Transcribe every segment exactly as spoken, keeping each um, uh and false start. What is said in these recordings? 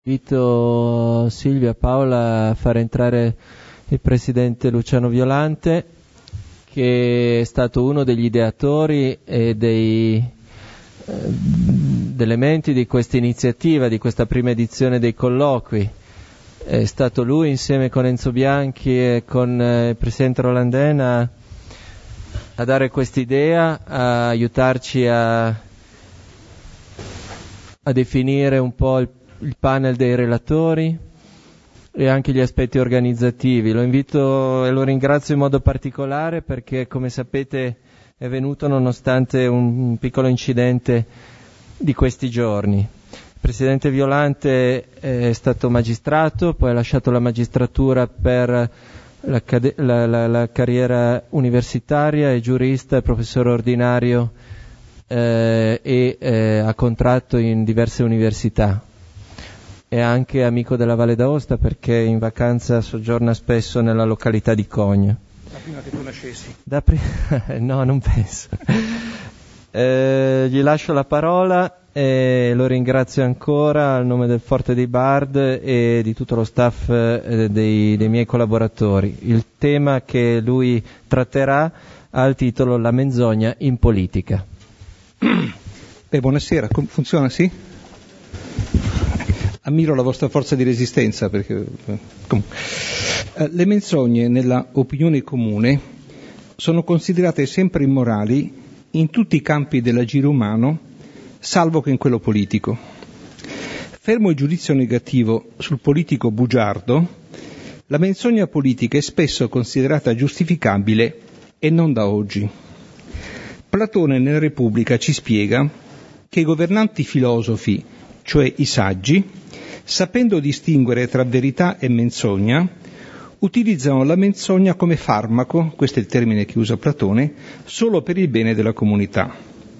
Invito Silvia Paola a far entrare il presidente Luciano Violante, che è stato uno degli ideatori e dei eh, elementi di questa iniziativa, di questa prima edizione dei colloqui. È stato lui, insieme con Enzo Bianchi e con eh, il presidente Rolandena, a dare quest'idea, a aiutarci a, a definire un po' il il panel dei relatori e anche gli aspetti organizzativi. Lo invito e lo ringrazio in modo particolare perché, come sapete, è venuto nonostante un piccolo incidente di questi giorni. Il presidente Violante è stato magistrato, poi ha lasciato la magistratura per la, la, la, la carriera universitaria, è giurista, è professore ordinario eh, e eh, ha contratto in diverse università. È anche amico della Valle d'Aosta perché in vacanza soggiorna spesso nella località di Cogna. Da prima che tu nascessi? Da pri- no, non penso. eh, gli lascio la parola e lo ringrazio ancora a nome del Forte dei Bard e di tutto lo staff eh, dei, dei miei collaboratori. Il tema che lui tratterà ha il titolo La menzogna in politica. Beh, buonasera, funziona, sì? Ammiro la vostra forza di resistenza perché comunque. Le menzogne nella opinione comune sono considerate sempre immorali in tutti i campi dell'agire umano, salvo che in quello politico. Fermo il giudizio negativo sul politico bugiardo, la menzogna politica è spesso considerata giustificabile e non da oggi. Platone nella Repubblica ci spiega che i governanti filosofi, cioè i saggi, sapendo distinguere tra verità e menzogna, utilizzano la menzogna come farmaco, questo è il termine che usa Platone, solo per il bene della comunità.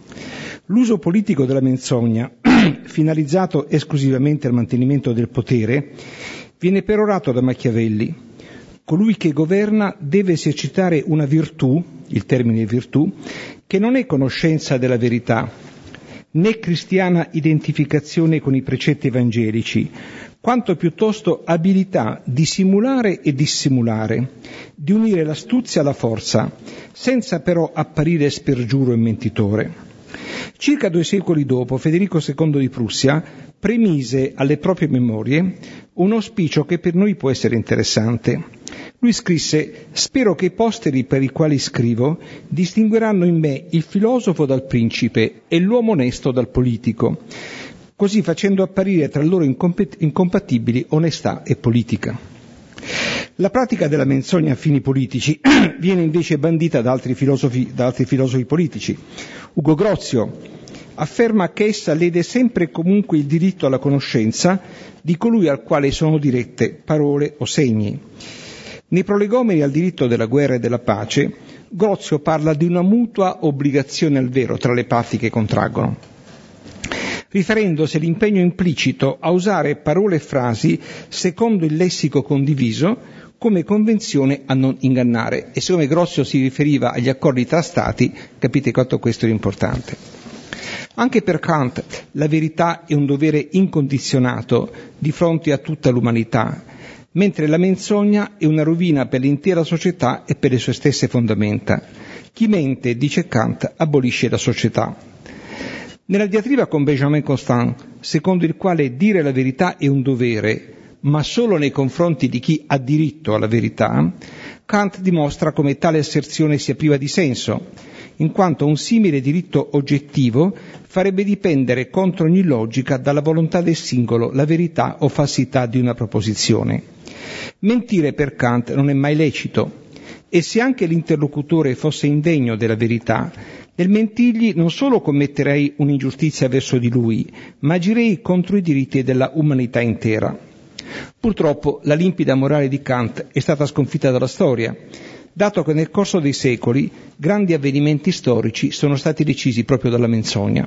L'uso politico della menzogna, finalizzato esclusivamente al mantenimento del potere, viene perorato da Machiavelli. Colui che governa deve esercitare una virtù, il termine virtù, che non è conoscenza della verità, né cristiana identificazione con i precetti evangelici, quanto piuttosto abilità di simulare e dissimulare, di unire l'astuzia alla forza, senza però apparire spergiuro e mentitore. Circa due secoli dopo, Federico secondo di Prussia premise alle proprie memorie un auspicio che per noi può essere interessante. Lui scrisse: «Spero che i posteri per i quali scrivo distingueranno in me il filosofo dal principe e l'uomo onesto dal politico, così facendo apparire tra loro incomp- incompatibili onestà e politica». La pratica della menzogna a fini politici viene invece bandita da altri filosofi, da altri filosofi politici. Ugo Grozio afferma che essa lede sempre e comunque il diritto alla conoscenza di colui al quale sono dirette parole o segni. Nei prolegomeni al diritto della guerra e della pace, Grozio parla di una mutua obbligazione al vero tra le parti che contraggono, riferendosi all'impegno implicito a usare parole e frasi secondo il lessico condiviso come convenzione a non ingannare. E siccome Grozio si riferiva agli accordi tra stati, capite quanto questo è importante. Anche per Kant la verità è un dovere incondizionato di fronte a tutta l'umanità, mentre la menzogna è una rovina per l'intera società e per le sue stesse fondamenta. Chi mente, dice Kant, abolisce la società. Nella diatriba con Benjamin Constant, secondo il quale dire la verità è un dovere, ma solo nei confronti di chi ha diritto alla verità, Kant dimostra come tale asserzione sia priva di senso, in quanto un simile diritto oggettivo farebbe dipendere contro ogni logica dalla volontà del singolo la verità o falsità di una proposizione. Mentire per Kant non è mai lecito, e se anche l'interlocutore fosse indegno della verità, nel mentirgli non solo commetterei un'ingiustizia verso di lui, ma agirei contro i diritti della umanità intera. Purtroppo la limpida morale di Kant è stata sconfitta dalla storia, dato che nel corso dei secoli grandi avvenimenti storici sono stati decisi proprio dalla menzogna.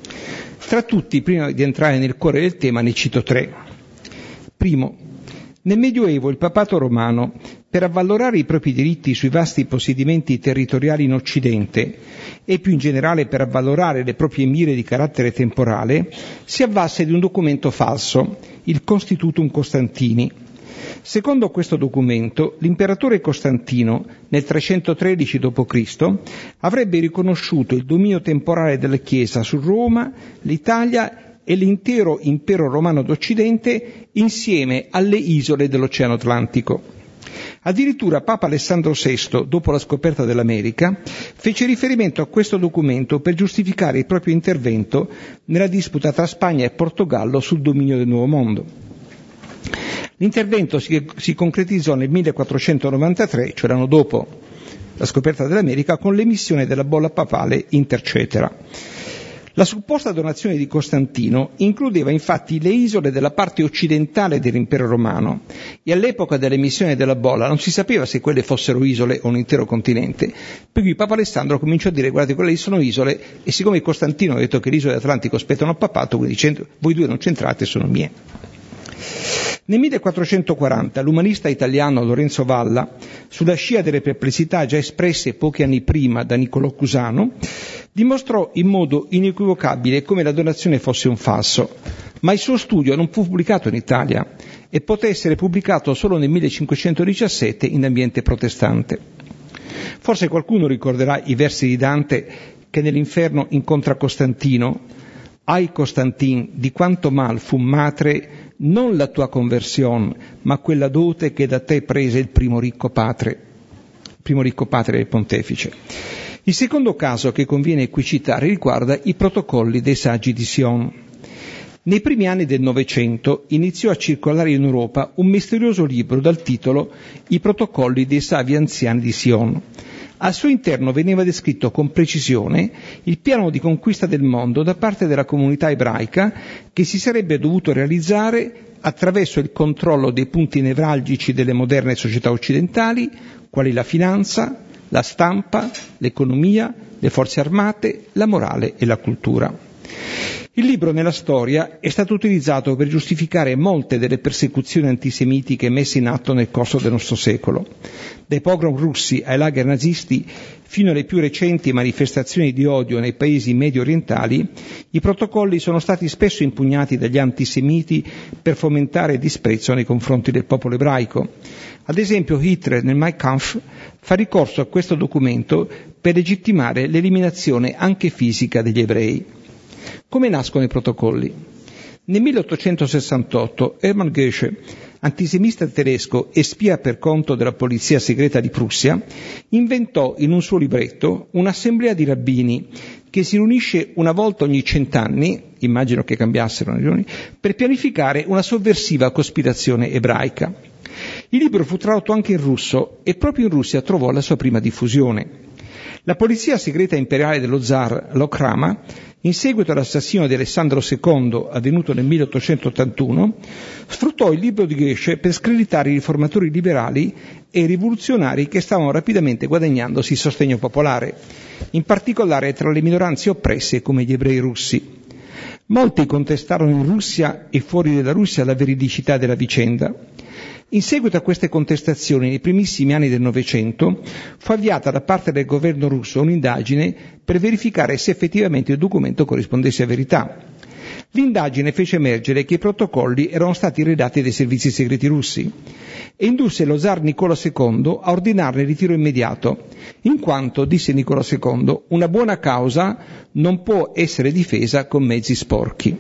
Tra tutti, prima di entrare nel cuore del tema, ne cito tre. Primo, nel Medioevo il papato romano per avvalorare i propri diritti sui vasti possedimenti territoriali in Occidente e più in generale per avvalorare le proprie mire di carattere temporale, si avvalse di un documento falso, il Constitutum Constantini. Secondo questo documento, l'imperatore Costantino, nel trecentotredici dopo Cristo, avrebbe riconosciuto il dominio temporale della Chiesa su Roma, l'Italia e l'intero impero romano d'Occidente insieme alle isole dell'Oceano Atlantico. Addirittura Papa Alessandro sesto, dopo la scoperta dell'America, fece riferimento a questo documento per giustificare il proprio intervento nella disputa tra Spagna e Portogallo sul dominio del Nuovo Mondo. L'intervento si, si concretizzò nel millequattrocentonovantatré, cioè l'anno dopo la scoperta dell'America, con l'emissione della bolla papale Intercetera. La supposta donazione di Costantino includeva infatti le isole della parte occidentale dell'impero romano e all'epoca dell'emissione della bolla non si sapeva se quelle fossero isole o un intero continente, per cui Papa Alessandro cominciò a dire: guardate, quelle sono isole, e siccome Costantino ha detto che le isole dell'Atlantico spettano al papato, quindi dicendo, voi due non c'entrate, sono mie. Nel millequattrocentoquaranta l'umanista italiano Lorenzo Valla, sulla scia delle perplessità già espresse pochi anni prima da Niccolò Cusano, dimostrò in modo inequivocabile come la donazione fosse un falso, ma il suo studio non fu pubblicato in Italia e poté essere pubblicato solo nel millecinquecentodiciassette in ambiente protestante. Forse qualcuno ricorderà i versi di Dante che nell'inferno incontra Costantino: «Ai Costantin, di quanto mal fu matre non la tua conversione, ma quella dote che da te prese il primo ricco padre», il primo ricco padre del pontefice. Il secondo caso che conviene qui citare riguarda i protocolli dei saggi di Sion. Nei primi anni del Novecento iniziò a circolare in Europa un misterioso libro dal titolo I protocolli dei savi anziani di Sion. Al suo interno veniva descritto con precisione il piano di conquista del mondo da parte della comunità ebraica che si sarebbe dovuto realizzare attraverso il controllo dei punti nevralgici delle moderne società occidentali, quali la finanza, la stampa, l'economia, le forze armate, la morale e la cultura. Il libro nella storia è stato utilizzato per giustificare molte delle persecuzioni antisemitiche messe in atto nel corso del nostro secolo. Dai pogrom russi ai lager nazisti fino alle più recenti manifestazioni di odio nei paesi medio orientali, i protocolli sono stati spesso impugnati dagli antisemiti per fomentare disprezzo nei confronti del popolo ebraico. Ad esempio Hitler nel Mein Kampf fa ricorso a questo documento per legittimare l'eliminazione anche fisica degli ebrei. Come nascono i protocolli? Nel milleottocentosessantotto Hermann Goethe, antisemita tedesco e spia per conto della polizia segreta di Prussia, inventò in un suo libretto un'assemblea di rabbini che si riunisce una volta ogni cent'anni, immagino che cambiassero, per pianificare una sovversiva cospirazione ebraica. Il libro fu tradotto anche in russo e proprio in Russia trovò la sua prima diffusione. La polizia segreta imperiale dello zar Lokhrama, in seguito all'assassinio di Alessandro secondo avvenuto nel milleottocentottantuno, sfruttò il libro di Goethe per screditare i riformatori liberali e i rivoluzionari che stavano rapidamente guadagnandosi sostegno popolare, in particolare tra le minoranze oppresse come gli ebrei russi. Molti contestarono in Russia e fuori dalla Russia la veridicità della vicenda. In seguito a queste contestazioni, nei primissimi anni del Novecento, fu avviata da parte del governo russo un'indagine per verificare se effettivamente il documento corrispondesse a verità. L'indagine fece emergere che i protocolli erano stati redatti dai servizi segreti russi e indusse lo zar Nicola secondo a ordinarne il ritiro immediato, in quanto, disse Nicola secondo, una buona causa non può essere difesa con mezzi sporchi.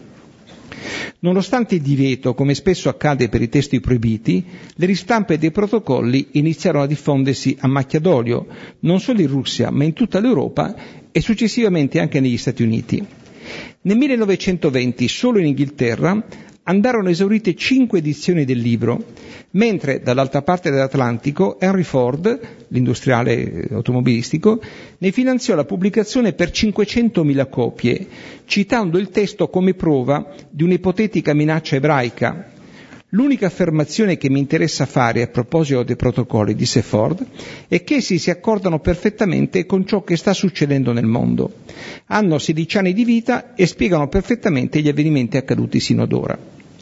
Nonostante il divieto, come spesso accade per i testi proibiti, le ristampe dei protocolli iniziarono a diffondersi a macchia d'olio, non solo in Russia, ma in tutta l'Europa e successivamente anche negli Stati Uniti. Nel millenovecentoventi, solo in Inghilterra, andarono esaurite cinque edizioni del libro, mentre dall'altra parte dell'Atlantico Henry Ford, l'industriale automobilistico, ne finanziò la pubblicazione per cinquecentomila copie, citando il testo come prova di un'ipotetica minaccia ebraica. L'unica affermazione che mi interessa fare a proposito dei protocolli, disse Ford, è che essi si accordano perfettamente con ciò che sta succedendo nel mondo. Hanno sedici anni di vita e spiegano perfettamente gli avvenimenti accaduti sino ad ora.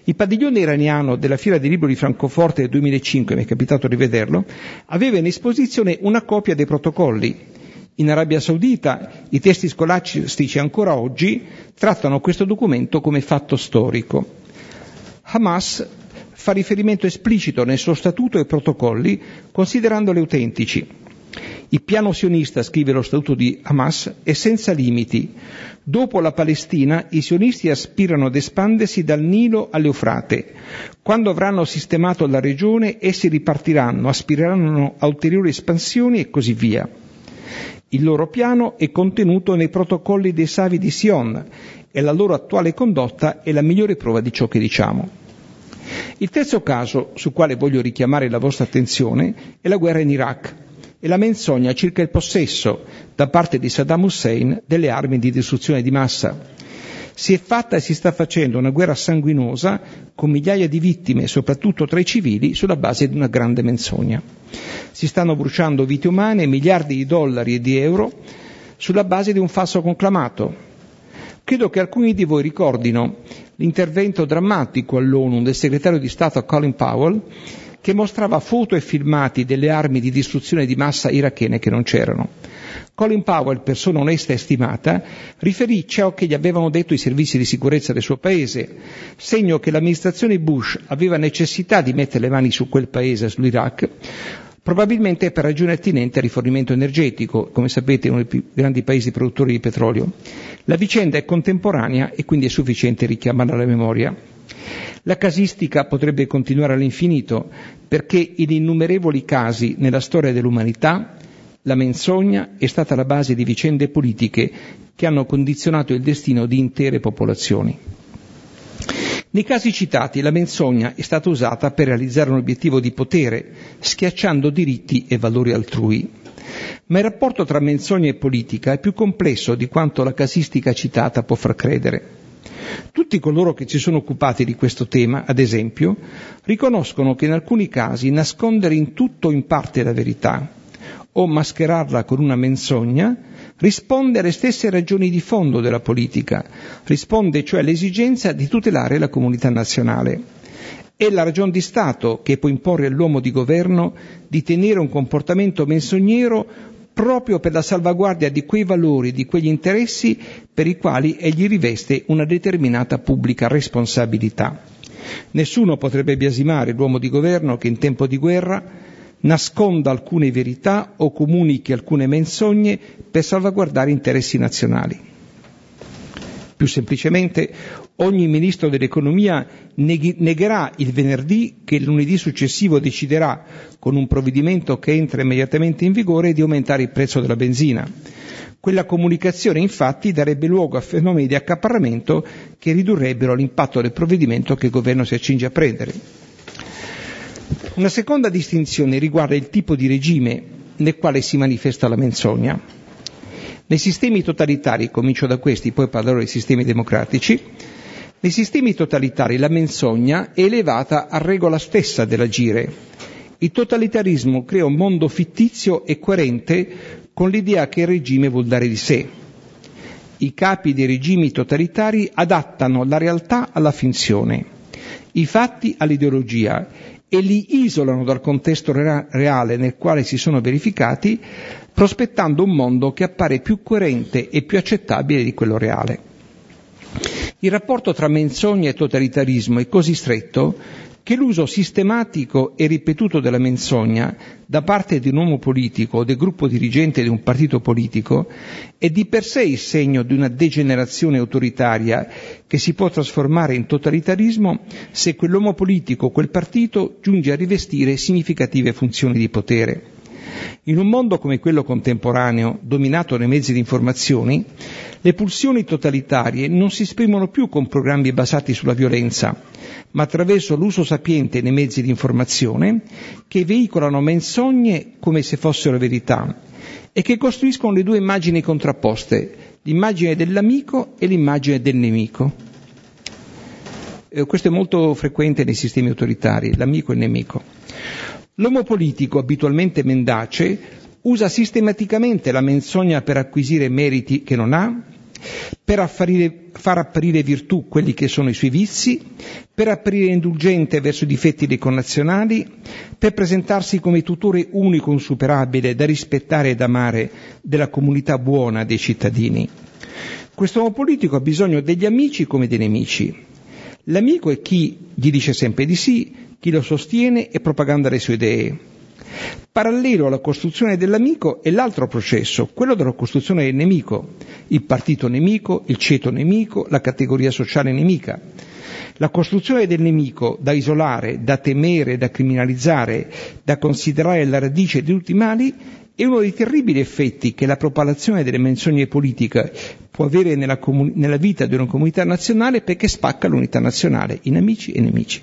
Il padiglione iraniano della Fiera del Libro di Francoforte del duemilacinque, mi è capitato di vederlo, aveva in esposizione una copia dei protocolli. In Arabia Saudita i testi scolastici ancora oggi trattano questo documento come fatto storico. Hamas fa riferimento esplicito nel suo statuto ai protocolli, considerandoli autentici. Il piano sionista, scrive lo statuto di Hamas, è senza limiti. Dopo la Palestina, i sionisti aspirano ad espandersi dal Nilo all'Eufrate. Quando avranno sistemato la regione, essi ripartiranno, aspireranno a ulteriori espansioni e così via. Il loro piano è contenuto nei protocolli dei Savi di Sion e la loro attuale condotta è la migliore prova di ciò che diciamo. Il terzo caso sul quale voglio richiamare la vostra attenzione è la guerra in Iraq e la menzogna circa il possesso da parte di Saddam Hussein delle armi di distruzione di massa. Si è fatta e si sta facendo una guerra sanguinosa con migliaia di vittime, soprattutto tra i civili, sulla base di una grande menzogna. Si stanno bruciando vite umane, miliardi di dollari e di euro sulla base di un falso conclamato. Credo che alcuni di voi ricordino l'intervento drammatico all'ONU del segretario di Stato Colin Powell, che mostrava foto e filmati delle armi di distruzione di massa irachene che non c'erano. Colin Powell, persona onesta e stimata, riferì ciò che gli avevano detto i servizi di sicurezza del suo paese, segno che l'amministrazione Bush aveva necessità di mettere le mani su quel paese, sull'Iraq, probabilmente per ragioni attinenti al rifornimento energetico, come sapete uno dei più grandi paesi produttori di petrolio. La vicenda è contemporanea e quindi è sufficiente richiamarla alla memoria. La casistica potrebbe continuare all'infinito, perché in innumerevoli casi nella storia dell'umanità la menzogna è stata la base di vicende politiche che hanno condizionato il destino di intere popolazioni. Nei casi citati la menzogna è stata usata per realizzare un obiettivo di potere, schiacciando diritti e valori altrui. Ma il rapporto tra menzogna e politica è più complesso di quanto la casistica citata può far credere. Tutti coloro che si sono occupati di questo tema, ad esempio, riconoscono che in alcuni casi nascondere in tutto o in parte la verità o mascherarla con una menzogna risponde alle stesse ragioni di fondo della politica, risponde cioè all'esigenza di tutelare la comunità nazionale. È la ragion di Stato che può imporre all'uomo di governo di tenere un comportamento menzognero proprio per la salvaguardia di quei valori, di quegli interessi per i quali egli riveste una determinata pubblica responsabilità. Nessuno potrebbe biasimare l'uomo di governo che in tempo di guerra nasconda alcune verità o comunichi alcune menzogne per salvaguardare interessi nazionali. Più semplicemente, ogni ministro dell'economia neghi- negherà il venerdì che il lunedì successivo deciderà, con un provvedimento che entra immediatamente in vigore, di aumentare il prezzo della benzina. Quella comunicazione infatti darebbe luogo a fenomeni di accaparramento che ridurrebbero l'impatto del provvedimento che il governo si accinge a prendere. Una seconda distinzione riguarda il tipo di regime nel quale si manifesta la menzogna. Nei sistemi totalitari, comincio da questi, poi parlerò dei sistemi democratici, nei sistemi totalitari la menzogna è elevata a regola stessa dell'agire. Il totalitarismo crea un mondo fittizio e coerente con l'idea che il regime vuol dare di sé. I capi dei regimi totalitari adattano la realtà alla finzione, i fatti all'ideologia e li isolano dal contesto reale nel quale si sono verificati, prospettando un mondo che appare più coerente e più accettabile di quello reale. Il rapporto tra menzogna e totalitarismo è così stretto che l'uso sistematico e ripetuto della menzogna da parte di un uomo politico o del gruppo dirigente di un partito politico è di per sé il segno di una degenerazione autoritaria che si può trasformare in totalitarismo se quell'uomo politico o quel partito giunge a rivestire significative funzioni di potere. In un mondo come quello contemporaneo, dominato dai mezzi di informazione, le pulsioni totalitarie non si esprimono più con programmi basati sulla violenza, ma attraverso l'uso sapiente dei mezzi di informazione che veicolano menzogne come se fossero verità e che costruiscono le due immagini contrapposte, l'immagine dell'amico e l'immagine del nemico. Eh, questo è molto frequente nei sistemi autoritari, l'amico e il nemico. L'uomo politico, abitualmente mendace, usa sistematicamente la menzogna per acquisire meriti che non ha per affarire, far apparire virtù quelli che sono i suoi vizi, per apparire indulgente verso i difetti dei connazionali, per presentarsi come tutore unico insuperabile da rispettare ed amare della comunità buona dei cittadini. Quest'uomo politico ha bisogno degli amici come dei nemici. L'amico è chi gli dice sempre di sì, chi lo sostiene e propaganda le sue idee. Parallelo alla costruzione dell'amico è l'altro processo, quello della costruzione del nemico, il partito nemico, il ceto nemico, la categoria sociale nemica. La costruzione del nemico da isolare, da temere, da criminalizzare, da considerare la radice di tutti i mali è uno dei terribili effetti che la propalazione delle menzogne politiche può avere nella, comun- nella vita di una comunità nazionale, perché spacca l'unità nazionale in amici e nemici.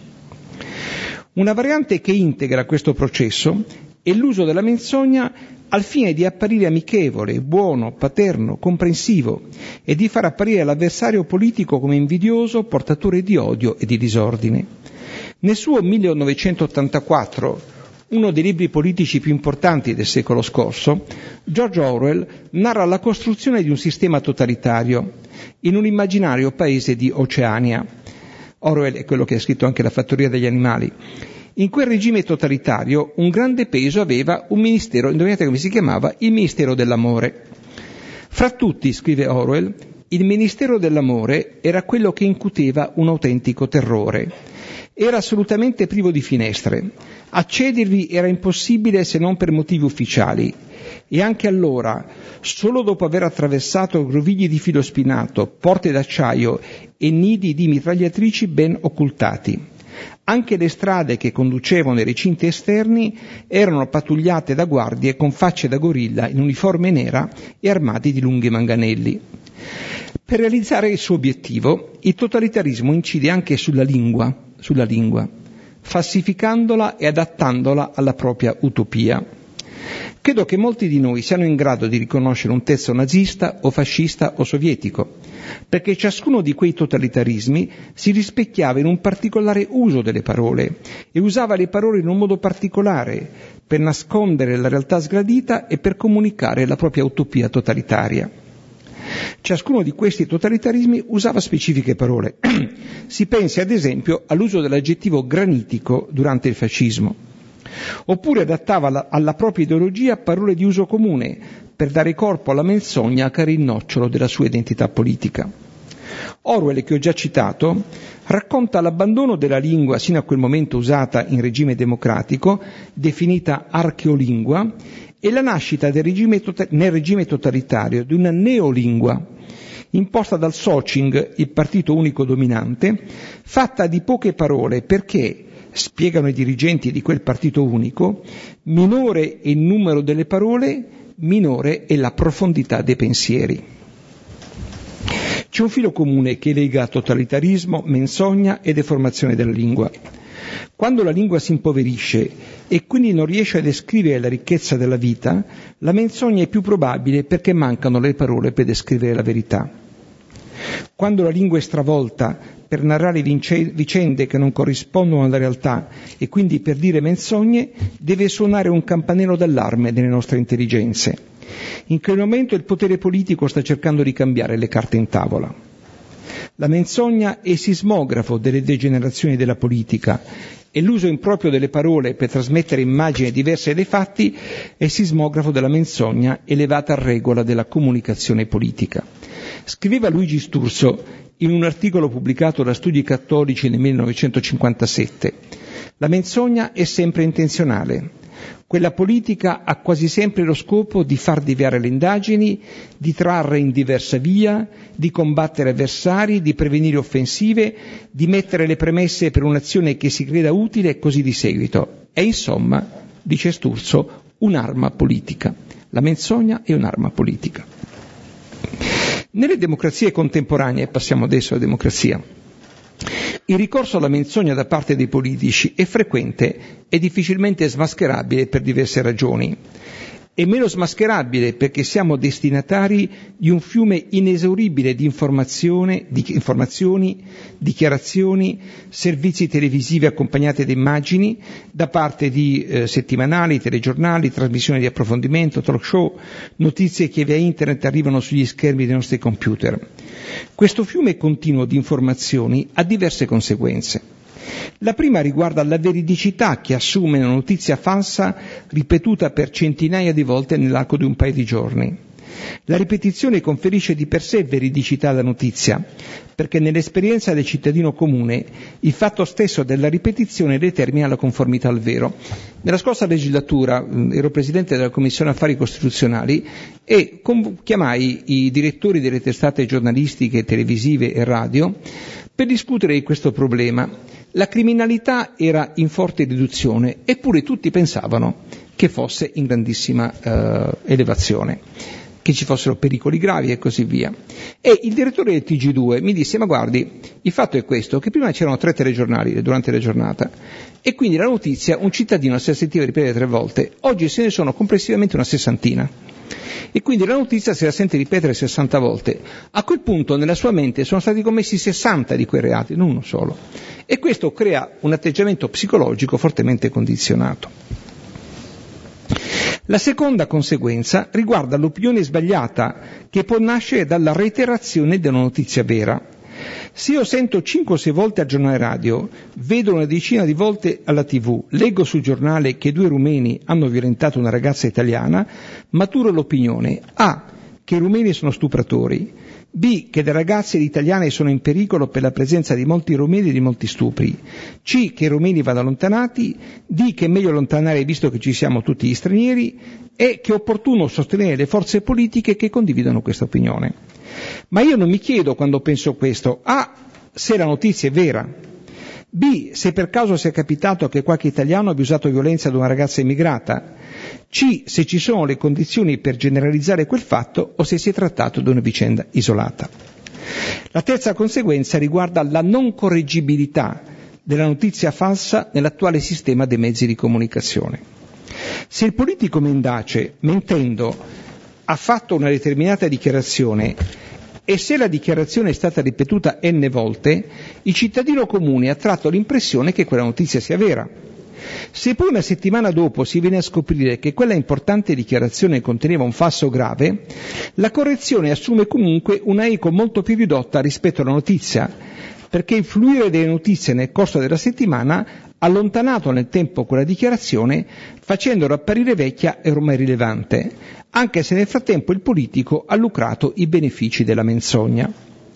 Una variante che integra questo processo è l'uso della menzogna al fine di apparire amichevole, buono, paterno, comprensivo e di far apparire l'avversario politico come invidioso, portatore di odio e di disordine. Nel suo millenovecentottantaquattro, uno dei libri politici più importanti del secolo scorso, George Orwell narra la costruzione di un sistema totalitario in un immaginario paese di Oceania. Orwell è quello che ha scritto anche La fattoria degli animali. In quel regime totalitario un grande peso aveva un ministero, indovinate come si chiamava? Il Ministero dell'Amore. Fra tutti, scrive Orwell, il Ministero dell'Amore era quello che incuteva un autentico terrore. Era assolutamente privo di finestre. Accedervi era impossibile se non per motivi ufficiali. E anche allora, solo dopo aver attraversato grovigli di filo spinato, porte d'acciaio e nidi di mitragliatrici ben occultati. Anche le strade che conducevano ai recinti esterni erano pattugliate da guardie con facce da gorilla in uniforme nera e armati di lunghi manganelli. Per realizzare il suo obiettivo, il totalitarismo incide anche sulla lingua, sulla lingua, falsificandola e adattandola alla propria utopia. Credo che molti di noi siano in grado di riconoscere un testo nazista o fascista o sovietico, perché ciascuno di quei totalitarismi si rispecchiava in un particolare uso delle parole e usava le parole in un modo particolare per nascondere la realtà sgradita e per comunicare la propria utopia totalitaria. Ciascuno di questi totalitarismi usava specifiche parole. Si pensi ad esempio all'uso dell'aggettivo granitico durante il fascismo. Oppure adattava alla, alla propria ideologia parole di uso comune per dare corpo alla menzogna che era il nocciolo della sua identità politica. Orwell, che ho già citato, racconta l'abbandono della lingua sino a quel momento usata in regime democratico, definita archeolingua, e la nascita del regime tota- nel regime totalitario di una neolingua, imposta dal Socing, il partito unico dominante, fatta di poche parole perché, spiegano i dirigenti di quel partito unico, minore è il numero delle parole, minore è la profondità dei pensieri. C'è un filo comune che lega totalitarismo, menzogna e deformazione della lingua. Quando la lingua si impoverisce e quindi non riesce a descrivere la ricchezza della vita, la menzogna è più probabile perché mancano le parole per descrivere la verità. Quando la lingua è stravolta per narrare vince- vicende che non corrispondono alla realtà e quindi per dire menzogne, deve suonare un campanello d'allarme nelle nostre intelligenze. In quel momento il potere politico sta cercando di cambiare le carte in tavola. La menzogna è il sismografo delle degenerazioni della politica e l'uso improprio delle parole per trasmettere immagini diverse dai fatti è il sismografo della menzogna elevata a regola della comunicazione politica. Scriveva Luigi Sturzo in un articolo pubblicato da Studi Cattolici nel millenovecentocinquantasette: la menzogna è sempre intenzionale. Quella politica ha quasi sempre lo scopo di far deviare le indagini, di trarre in diversa via, di combattere avversari, di prevenire offensive, di mettere le premesse per un'azione che si creda utile e così di seguito. È insomma, dice Sturzo, un'arma politica. La menzogna è un'arma politica. Nelle democrazie contemporanee, passiamo adesso alla democrazia, il ricorso alla menzogna da parte dei politici è frequente e difficilmente smascherabile per diverse ragioni. e meno smascherabile perché siamo destinatari di un fiume inesauribile di informazione, di informazioni, dichiarazioni, servizi televisivi accompagnati da immagini da parte di eh, settimanali, telegiornali, trasmissioni di approfondimento, talk show, notizie che via internet arrivano sugli schermi dei nostri computer. Questo fiume continuo di informazioni ha diverse conseguenze. La prima riguarda la veridicità che assume una notizia falsa ripetuta per centinaia di volte nell'arco di un paio di giorni. La ripetizione conferisce di per sé veridicità alla notizia, perché nell'esperienza del cittadino comune il fatto stesso della ripetizione determina la conformità al vero. Nella scorsa legislatura ero presidente della Commissione Affari Costituzionali e chiamai i direttori delle testate giornalistiche, televisive e radio per discutere di questo problema. La criminalità era in forte riduzione, eppure tutti pensavano che fosse in grandissima eh, elevazione, che ci fossero pericoli gravi e così via. E il direttore del T G due mi disse: ma guardi, il fatto è questo, che prima c'erano tre telegiornali durante la giornata e quindi la notizia un cittadino se la sentiva ripetere tre volte, oggi se ne sono complessivamente una sessantina. E quindi la notizia se la sente ripetere sessanta volte. A quel punto nella sua mente sono stati commessi sessanta di quei reati, non uno solo. E questo crea un atteggiamento psicologico fortemente condizionato. La seconda conseguenza riguarda l'opinione sbagliata che può nascere dalla reiterazione della notizia vera. Se io sento cinque o sei volte al giornale radio, vedo una decina di volte alla tivù, leggo sul giornale che due rumeni hanno violentato una ragazza italiana, maturo l'opinione A. che i rumeni sono stupratori, B. che le ragazze italiane sono in pericolo per la presenza di molti rumeni e di molti stupri, C. che i rumeni vanno allontanati, D. che è meglio allontanare visto che ci siamo tutti gli stranieri, e che è opportuno sostenere le forze politiche che condividono questa opinione. Ma io non mi chiedo quando penso questo: A. se la notizia è vera, B. se per caso sia capitato che qualche italiano abbia usato violenza ad una ragazza immigrata, C. se ci sono le condizioni per generalizzare quel fatto o se si è trattato di una vicenda isolata. La terza conseguenza riguarda la non correggibilità della notizia falsa nell'attuale sistema dei mezzi di comunicazione. Se il politico mendace, mentendo, ha fatto una determinata dichiarazione e se la dichiarazione è stata ripetuta n volte, il cittadino comune ha tratto l'impressione che quella notizia sia vera. Se poi una settimana dopo si viene a scoprire che quella importante dichiarazione conteneva un falso grave, la correzione assume comunque una eco molto più ridotta rispetto alla notizia, perché il fluire delle notizie nel corso della settimana ha allontanato nel tempo quella dichiarazione, facendola apparire vecchia e ormai rilevante, anche se nel frattempo il politico ha lucrato i benefici della menzogna.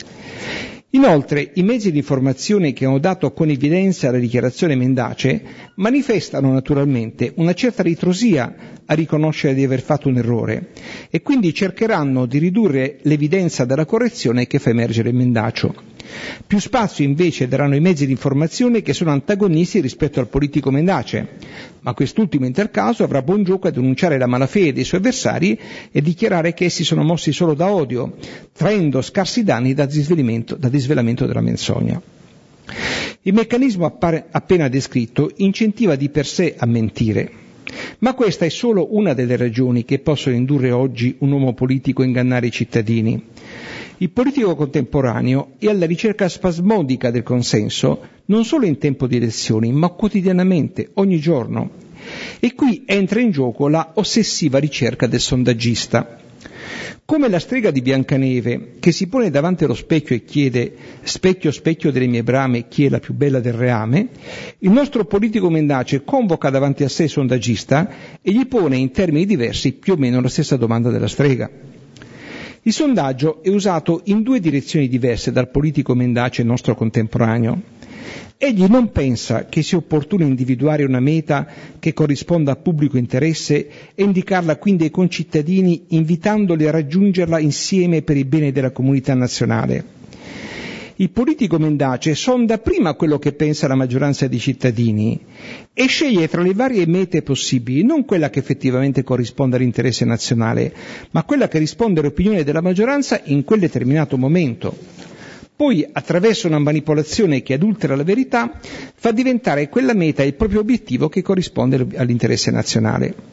Inoltre, i mezzi di informazione che hanno dato con evidenza la dichiarazione mendace manifestano naturalmente una certa ritrosia a riconoscere di aver fatto un errore e quindi cercheranno di ridurre l'evidenza della correzione che fa emergere il mendacio. Più spazio invece daranno i mezzi di informazione che sono antagonisti rispetto al politico mendace, ma quest'ultimo in tal caso avrà buon gioco a denunciare la malafede dei suoi avversari e dichiarare che essi sono mossi solo da odio, traendo scarsi danni da disvelamento, da disvelamento della menzogna. Il meccanismo appare, appena descritto incentiva di per sé a mentire, ma questa è solo una delle ragioni che possono indurre oggi un uomo politico a ingannare i cittadini. Il politico contemporaneo è alla ricerca spasmodica del consenso, non solo in tempo di elezioni, ma quotidianamente, ogni giorno. E qui entra in gioco la ossessiva ricerca del sondaggista. Come la strega di Biancaneve, che si pone davanti allo specchio e chiede «Specchio, specchio delle mie brame, chi è la più bella del reame?», il nostro politico mendace convoca davanti a sé il sondaggista e gli pone in termini diversi più o meno la stessa domanda della strega. Il sondaggio è usato in due direzioni diverse dal politico mendace nostro contemporaneo. Egli non pensa che sia opportuno individuare una meta che corrisponda al pubblico interesse e indicarla quindi ai concittadini invitandoli a raggiungerla insieme per il bene della comunità nazionale. Il politico mendace sonda prima quello che pensa la maggioranza dei cittadini e sceglie tra le varie mete possibili non quella che effettivamente corrisponde all'interesse nazionale, ma quella che risponde all'opinione della maggioranza in quel determinato momento. Poi, attraverso una manipolazione che adultera la verità, fa diventare quella meta il proprio obiettivo che corrisponde all'interesse nazionale.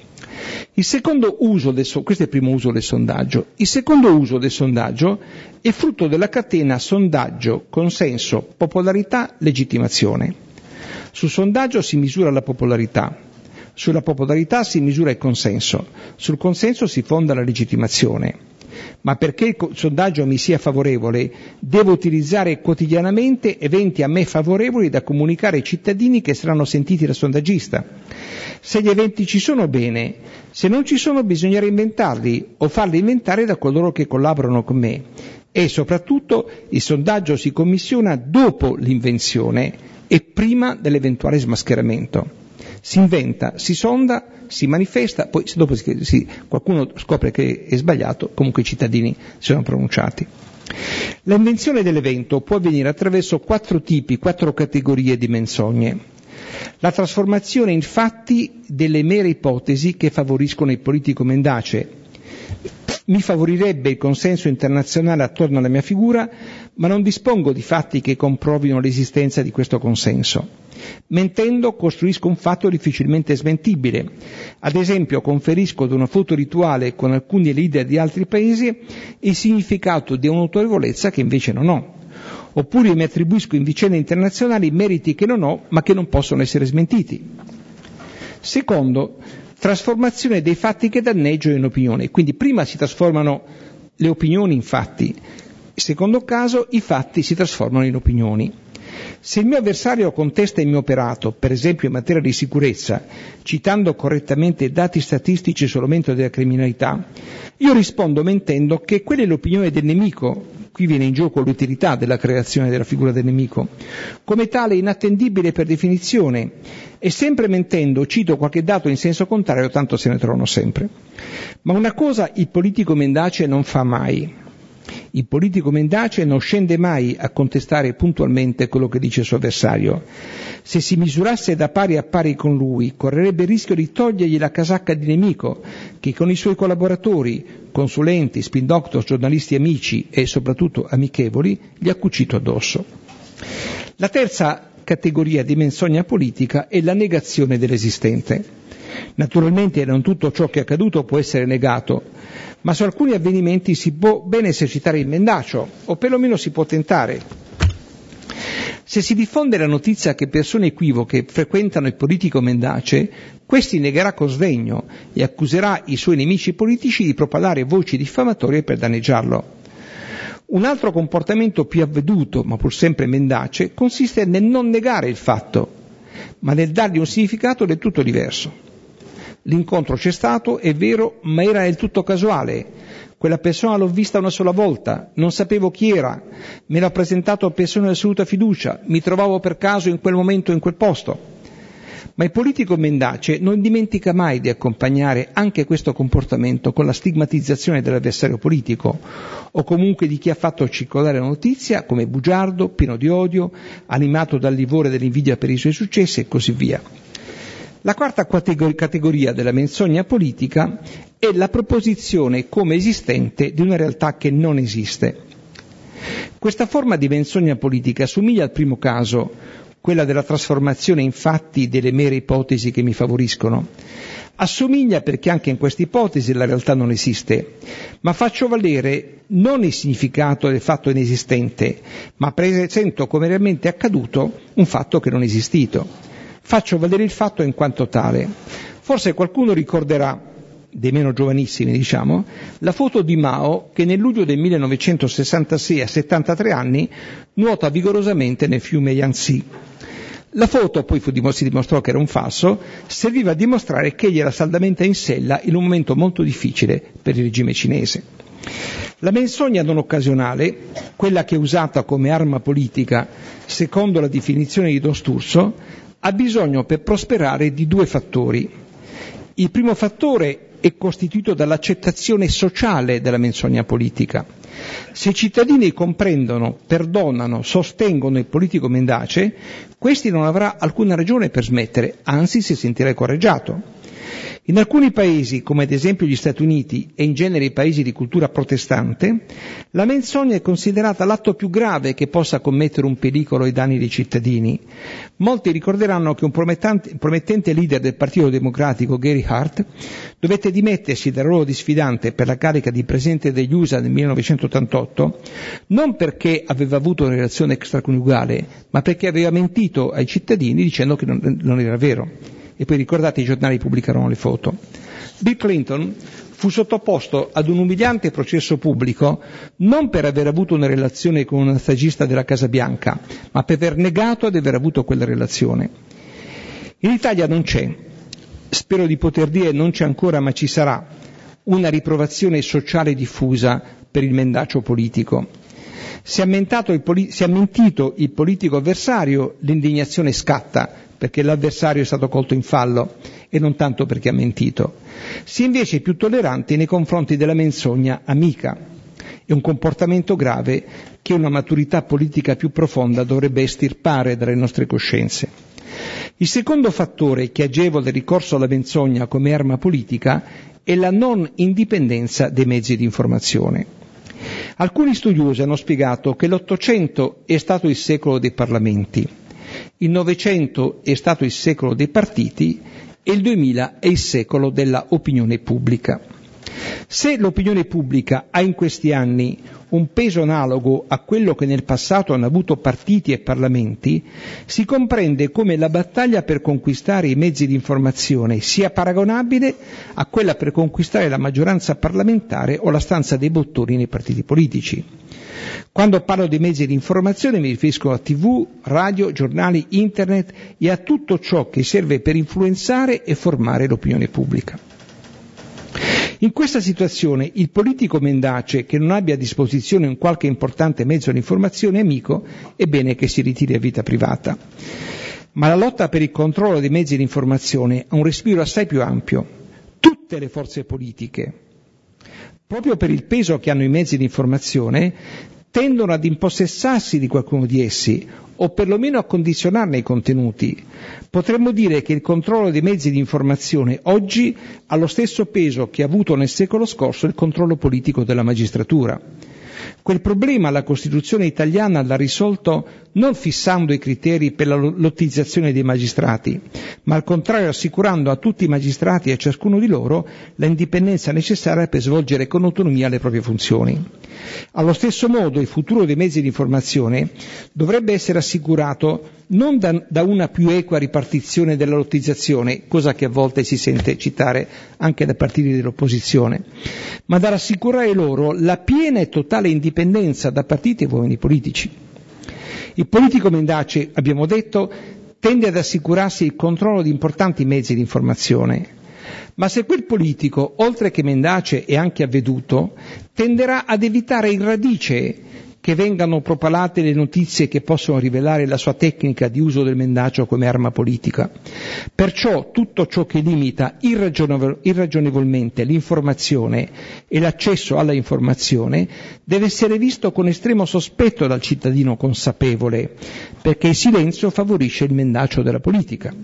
Il secondo uso del so- questo è il primo uso del sondaggio. Il secondo uso del sondaggio è frutto della catena sondaggio, consenso, popolarità, legittimazione. Sul sondaggio si misura la popolarità, sulla popolarità si misura il consenso, sul consenso si fonda la legittimazione. Ma perché il sondaggio mi sia favorevole, devo utilizzare quotidianamente eventi a me favorevoli da comunicare ai cittadini che saranno sentiti dal sondaggista. Se gli eventi ci sono, bene, se non ci sono bisogna reinventarli o farli inventare da coloro che collaborano con me. E soprattutto il sondaggio si commissiona dopo l'invenzione e prima dell'eventuale smascheramento. Si inventa, si sonda, si manifesta, poi se dopo si, si, qualcuno scopre che è sbagliato, comunque i cittadini si sono pronunciati. L'invenzione dell'evento può avvenire attraverso quattro tipi, quattro categorie di menzogne. La trasformazione in fatti delle mere ipotesi che favoriscono il politico mendace. Mi favorirebbe il consenso internazionale attorno alla mia figura, ma non dispongo di fatti che comprovino l'esistenza di questo consenso. Mentendo costruisco un fatto difficilmente smentibile. Ad esempio conferisco ad una foto rituale con alcuni leader di altri paesi il significato di un'autorevolezza che invece non ho. Oppure mi attribuisco in vicende internazionali meriti che non ho ma che non possono essere smentiti. Secondo, trasformazione dei fatti che danneggio in opinioni. Quindi prima si trasformano le opinioni in fatti. Secondo caso i fatti si trasformano in opinioni. Se il mio avversario contesta il mio operato, per esempio in materia di sicurezza, citando correttamente dati statistici sull'aumento della criminalità, io rispondo mentendo che quella è l'opinione del nemico. Qui viene in gioco l'utilità della creazione della figura del nemico, come tale inattendibile per definizione, e sempre mentendo cito qualche dato in senso contrario, tanto se ne trovano sempre. Ma una cosa il politico mendace non fa mai. Il politico mendace non scende mai a contestare puntualmente quello che dice il suo avversario. Se si misurasse da pari a pari con lui, correrebbe il rischio di togliergli la casacca di nemico che con i suoi collaboratori, consulenti, spin doctor, giornalisti amici e soprattutto amichevoli, gli ha cucito addosso. La terza categoria di menzogna politica è la negazione dell'esistente. Naturalmente non tutto ciò che è accaduto può essere negato, ma su alcuni avvenimenti si può bene esercitare il mendacio, o perlomeno si può tentare. Se si diffonde la notizia che persone equivoche frequentano il politico mendace, questi negherà con sdegno e accuserà i suoi nemici politici di propalare voci diffamatorie per danneggiarlo. Un altro comportamento più avveduto, ma pur sempre mendace, consiste nel non negare il fatto, ma nel dargli un significato del tutto diverso. L'incontro c'è stato, è vero, ma era del tutto casuale. Quella persona l'ho vista una sola volta, non sapevo chi era, me l'ha presentato a persone di assoluta fiducia, mi trovavo per caso in quel momento in quel posto. Ma il politico mendace non dimentica mai di accompagnare anche questo comportamento con la stigmatizzazione dell'avversario politico, o comunque di chi ha fatto circolare la notizia come bugiardo, pieno di odio, animato dal livore dell'invidia per i suoi successi e così via. La quarta categoria della menzogna politica è la proposizione come esistente di una realtà che non esiste. Questa forma di menzogna politica assomiglia al primo caso, quella della trasformazione in fatti delle mere ipotesi che mi favoriscono. Assomiglia perché anche in questa ipotesi la realtà non esiste, ma faccio valere non il significato del fatto inesistente, ma presento come realmente accaduto un fatto che non è esistito. Faccio valere il fatto in quanto tale. Forse qualcuno ricorderà, dei meno giovanissimi diciamo, la foto di Mao che nel luglio del millenovecentosessantasei a settantatré anni nuota vigorosamente nel fiume Yangtze. La foto, poi fu, si dimostrò che era un falso, serviva a dimostrare che egli era saldamente in sella in un momento molto difficile per il regime cinese. La menzogna non occasionale, quella che è usata come arma politica secondo la definizione di Don Sturzo, ha bisogno per prosperare di due fattori. Il primo fattore è costituito dall'accettazione sociale della menzogna politica. Se i cittadini comprendono, perdonano, sostengono il politico mendace, questi non avrà alcuna ragione per smettere, anzi si sentirà incoraggiato. In alcuni paesi, come ad esempio gli Stati Uniti e in genere i paesi di cultura protestante, la menzogna è considerata l'atto più grave che possa commettere un pericolo ai danni dei cittadini. Molti ricorderanno che un promettente leader del Partito Democratico, Gary Hart, dovette dimettersi dal ruolo di sfidante per la carica di presidente degli U S A nel millenovecentottantotto, non perché aveva avuto una relazione extraconiugale, ma perché aveva mentito ai cittadini dicendo che non, non era vero. E poi ricordate, i giornali pubblicarono le foto. Bill Clinton fu sottoposto ad un umiliante processo pubblico non per aver avuto una relazione con un assagista della Casa Bianca, ma per aver negato di aver avuto quella relazione. In Italia non c'è, spero di poter dire non c'è ancora, ma ci sarà, una riprovazione sociale diffusa per il mendacio politico. Se ha mentato il poli- se ha mentito il politico avversario, l'indignazione scatta, perché l'avversario è stato colto in fallo e non tanto perché ha mentito. Si è invece più tolleranti nei confronti della menzogna amica. È un comportamento grave che una maturità politica più profonda dovrebbe estirpare dalle nostre coscienze. Il secondo fattore che agevola il ricorso alla menzogna come arma politica è la non indipendenza dei mezzi di informazione. Alcuni studiosi hanno spiegato che l'Ottocento è stato il secolo dei parlamenti, il Novecento è stato il secolo dei partiti e il duemila è il secolo della opinione pubblica. Se l'opinione pubblica ha in questi anni un peso analogo a quello che nel passato hanno avuto partiti e parlamenti, si comprende come la battaglia per conquistare i mezzi di informazione sia paragonabile a quella per conquistare la maggioranza parlamentare o la stanza dei bottoni nei partiti politici. Quando parlo di mezzi di informazione mi riferisco a tivù, radio, giornali, internet e a tutto ciò che serve per influenzare e formare l'opinione pubblica. In questa situazione il politico mendace che non abbia a disposizione un qualche importante mezzo di informazione amico è bene che si ritiri a vita privata. Ma la lotta per il controllo dei mezzi di informazione ha un respiro assai più ampio. Tutte le forze politiche, proprio per il peso che hanno i mezzi di informazione, tendono ad impossessarsi di qualcuno di essi, o perlomeno a condizionarne i contenuti. Potremmo dire che il controllo dei mezzi di informazione oggi ha lo stesso peso che ha avuto nel secolo scorso il controllo politico della magistratura. Quel problema la Costituzione italiana l'ha risolto non fissando i criteri per la lottizzazione dei magistrati, ma al contrario assicurando a tutti i magistrati e a ciascuno di loro l'indipendenza necessaria per svolgere con autonomia le proprie funzioni. Allo stesso modo il futuro dei mezzi di informazione dovrebbe essere assicurato non da, da una più equa ripartizione della lottizzazione, cosa che a volte si sente citare anche da partiti dell'opposizione, ma da rassicurare loro la piena e totale indipendenza da partiti e uomini politici. Il politico mendace, abbiamo detto, tende ad assicurarsi il controllo di importanti mezzi di informazione, ma se quel politico, oltre che mendace e anche avveduto, tenderà ad evitare in radice che vengano propalate le notizie che possono rivelare la sua tecnica di uso del mendacio come arma politica. Perciò tutto ciò che limita irragionevol- irragionevolmente l'informazione e l'accesso alla informazione deve essere visto con estremo sospetto dal cittadino consapevole, perché il silenzio favorisce il mendacio della politica.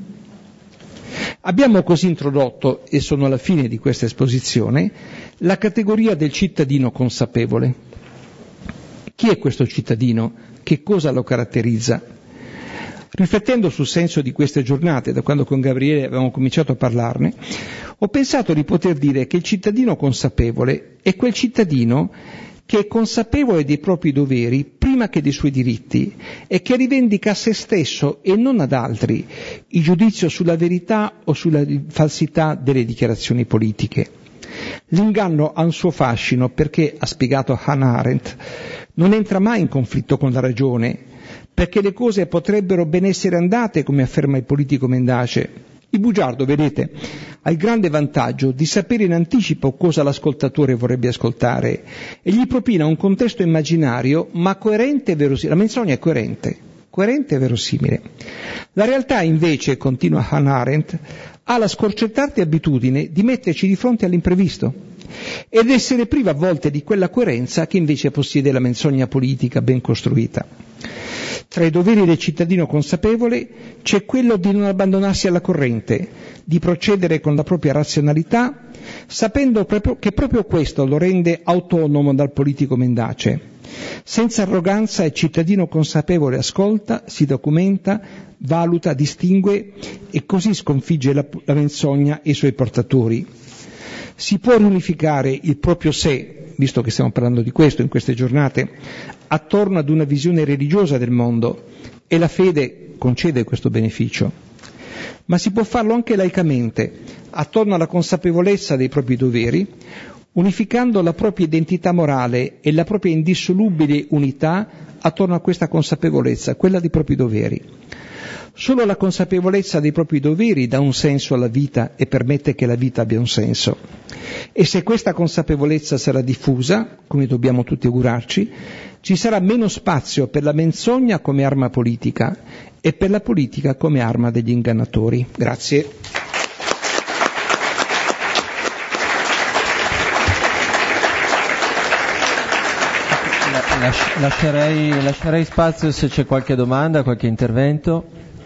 Abbiamo così introdotto, e sono alla fine di questa esposizione, la categoria del cittadino consapevole. Chi è questo cittadino? Che cosa lo caratterizza? Riflettendo sul senso di queste giornate, da quando con Gabriele avevamo cominciato a parlarne, ho pensato di poter dire che il cittadino consapevole è quel cittadino che è consapevole dei propri doveri prima che dei suoi diritti e che rivendica a se stesso e non ad altri il giudizio sulla verità o sulla falsità delle dichiarazioni politiche. L'inganno ha un suo fascino perché, ha spiegato Hannah Arendt, non entra mai in conflitto con la ragione, perché le cose potrebbero ben essere andate come afferma il politico mendace. Il bugiardo, vedete, ha il grande vantaggio di sapere in anticipo cosa l'ascoltatore vorrebbe ascoltare e gli propina un contesto immaginario ma coerente e verosimile. La menzogna è coerente, coerente e verosimile. La realtà invece, continua Hannah Arendt, ha la scorrettante abitudine di metterci di fronte all'imprevisto ed essere priva a volte di quella coerenza che invece possiede la menzogna politica ben costruita. Tra i doveri del cittadino consapevole c'è quello di non abbandonarsi alla corrente, di procedere con la propria razionalità, sapendo proprio che proprio questo lo rende autonomo dal politico mendace. Senza arroganza il cittadino consapevole ascolta, si documenta, valuta, distingue e così sconfigge la, la menzogna e i suoi portatori. Si può riunificare il proprio sé, visto che stiamo parlando di questo in queste giornate, attorno ad una visione religiosa del mondo, e la fede concede questo beneficio. Ma si può farlo anche laicamente, attorno alla consapevolezza dei propri doveri, unificando la propria identità morale e la propria indissolubile unità attorno a questa consapevolezza, quella dei propri doveri. Solo la consapevolezza dei propri doveri dà un senso alla vita e permette che la vita abbia un senso. E se questa consapevolezza sarà diffusa, come dobbiamo tutti augurarci, ci sarà meno spazio per la menzogna come arma politica e per la politica come arma degli ingannatori. Grazie. Lascerei, lascerei spazio se c'è qualche domanda, qualche intervento.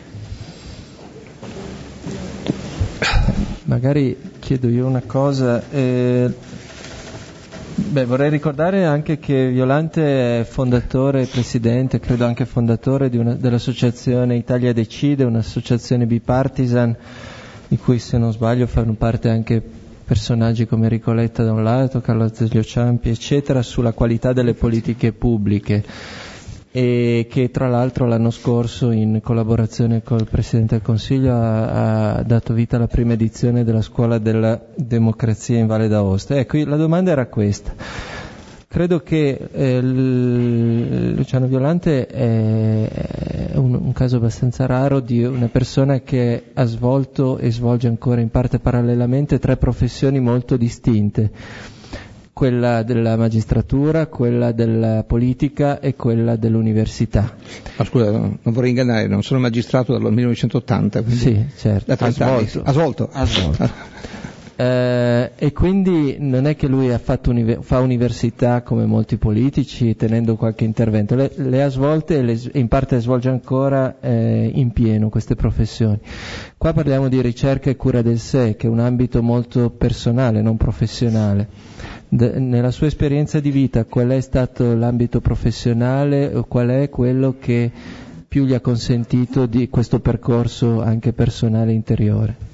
Magari chiedo io una cosa. Eh, beh, vorrei ricordare anche che Violante è fondatore e presidente, credo anche fondatore di una, dell'associazione Italia Decide, un'associazione bipartisan di cui, se non sbaglio, fanno parte anche personaggi come Enrico Letta da un lato, Carlo Azeglio Ciampi, eccetera, sulla qualità delle politiche pubbliche, e che tra l'altro l'anno scorso, in collaborazione col Presidente del Consiglio, ha, ha dato vita alla prima edizione della Scuola della Democrazia in Valle d'Aosta. Ecco, la domanda era questa. Credo che eh, Luciano Violante è un, un caso abbastanza raro di una persona che ha svolto e svolge ancora in parte parallelamente tre professioni molto distinte: quella della magistratura, quella della politica e quella dell'università. Ma scusa, non vorrei ingannare, non sono magistrato dal millenovecentottanta. Sì, certo. Da ha svolto. Ha svolto. Ha svolto. Eh, e quindi non è che lui ha fatto univer- fa università come molti politici tenendo qualche intervento, le, le ha svolte e le, in parte le svolge ancora eh, in pieno queste professioni. Qua parliamo di ricerca e cura del sé, che è un ambito molto personale, non professionale. De- nella sua esperienza di vita, qual è stato l'ambito professionale o qual è quello che più gli ha consentito di questo percorso anche personale interiore?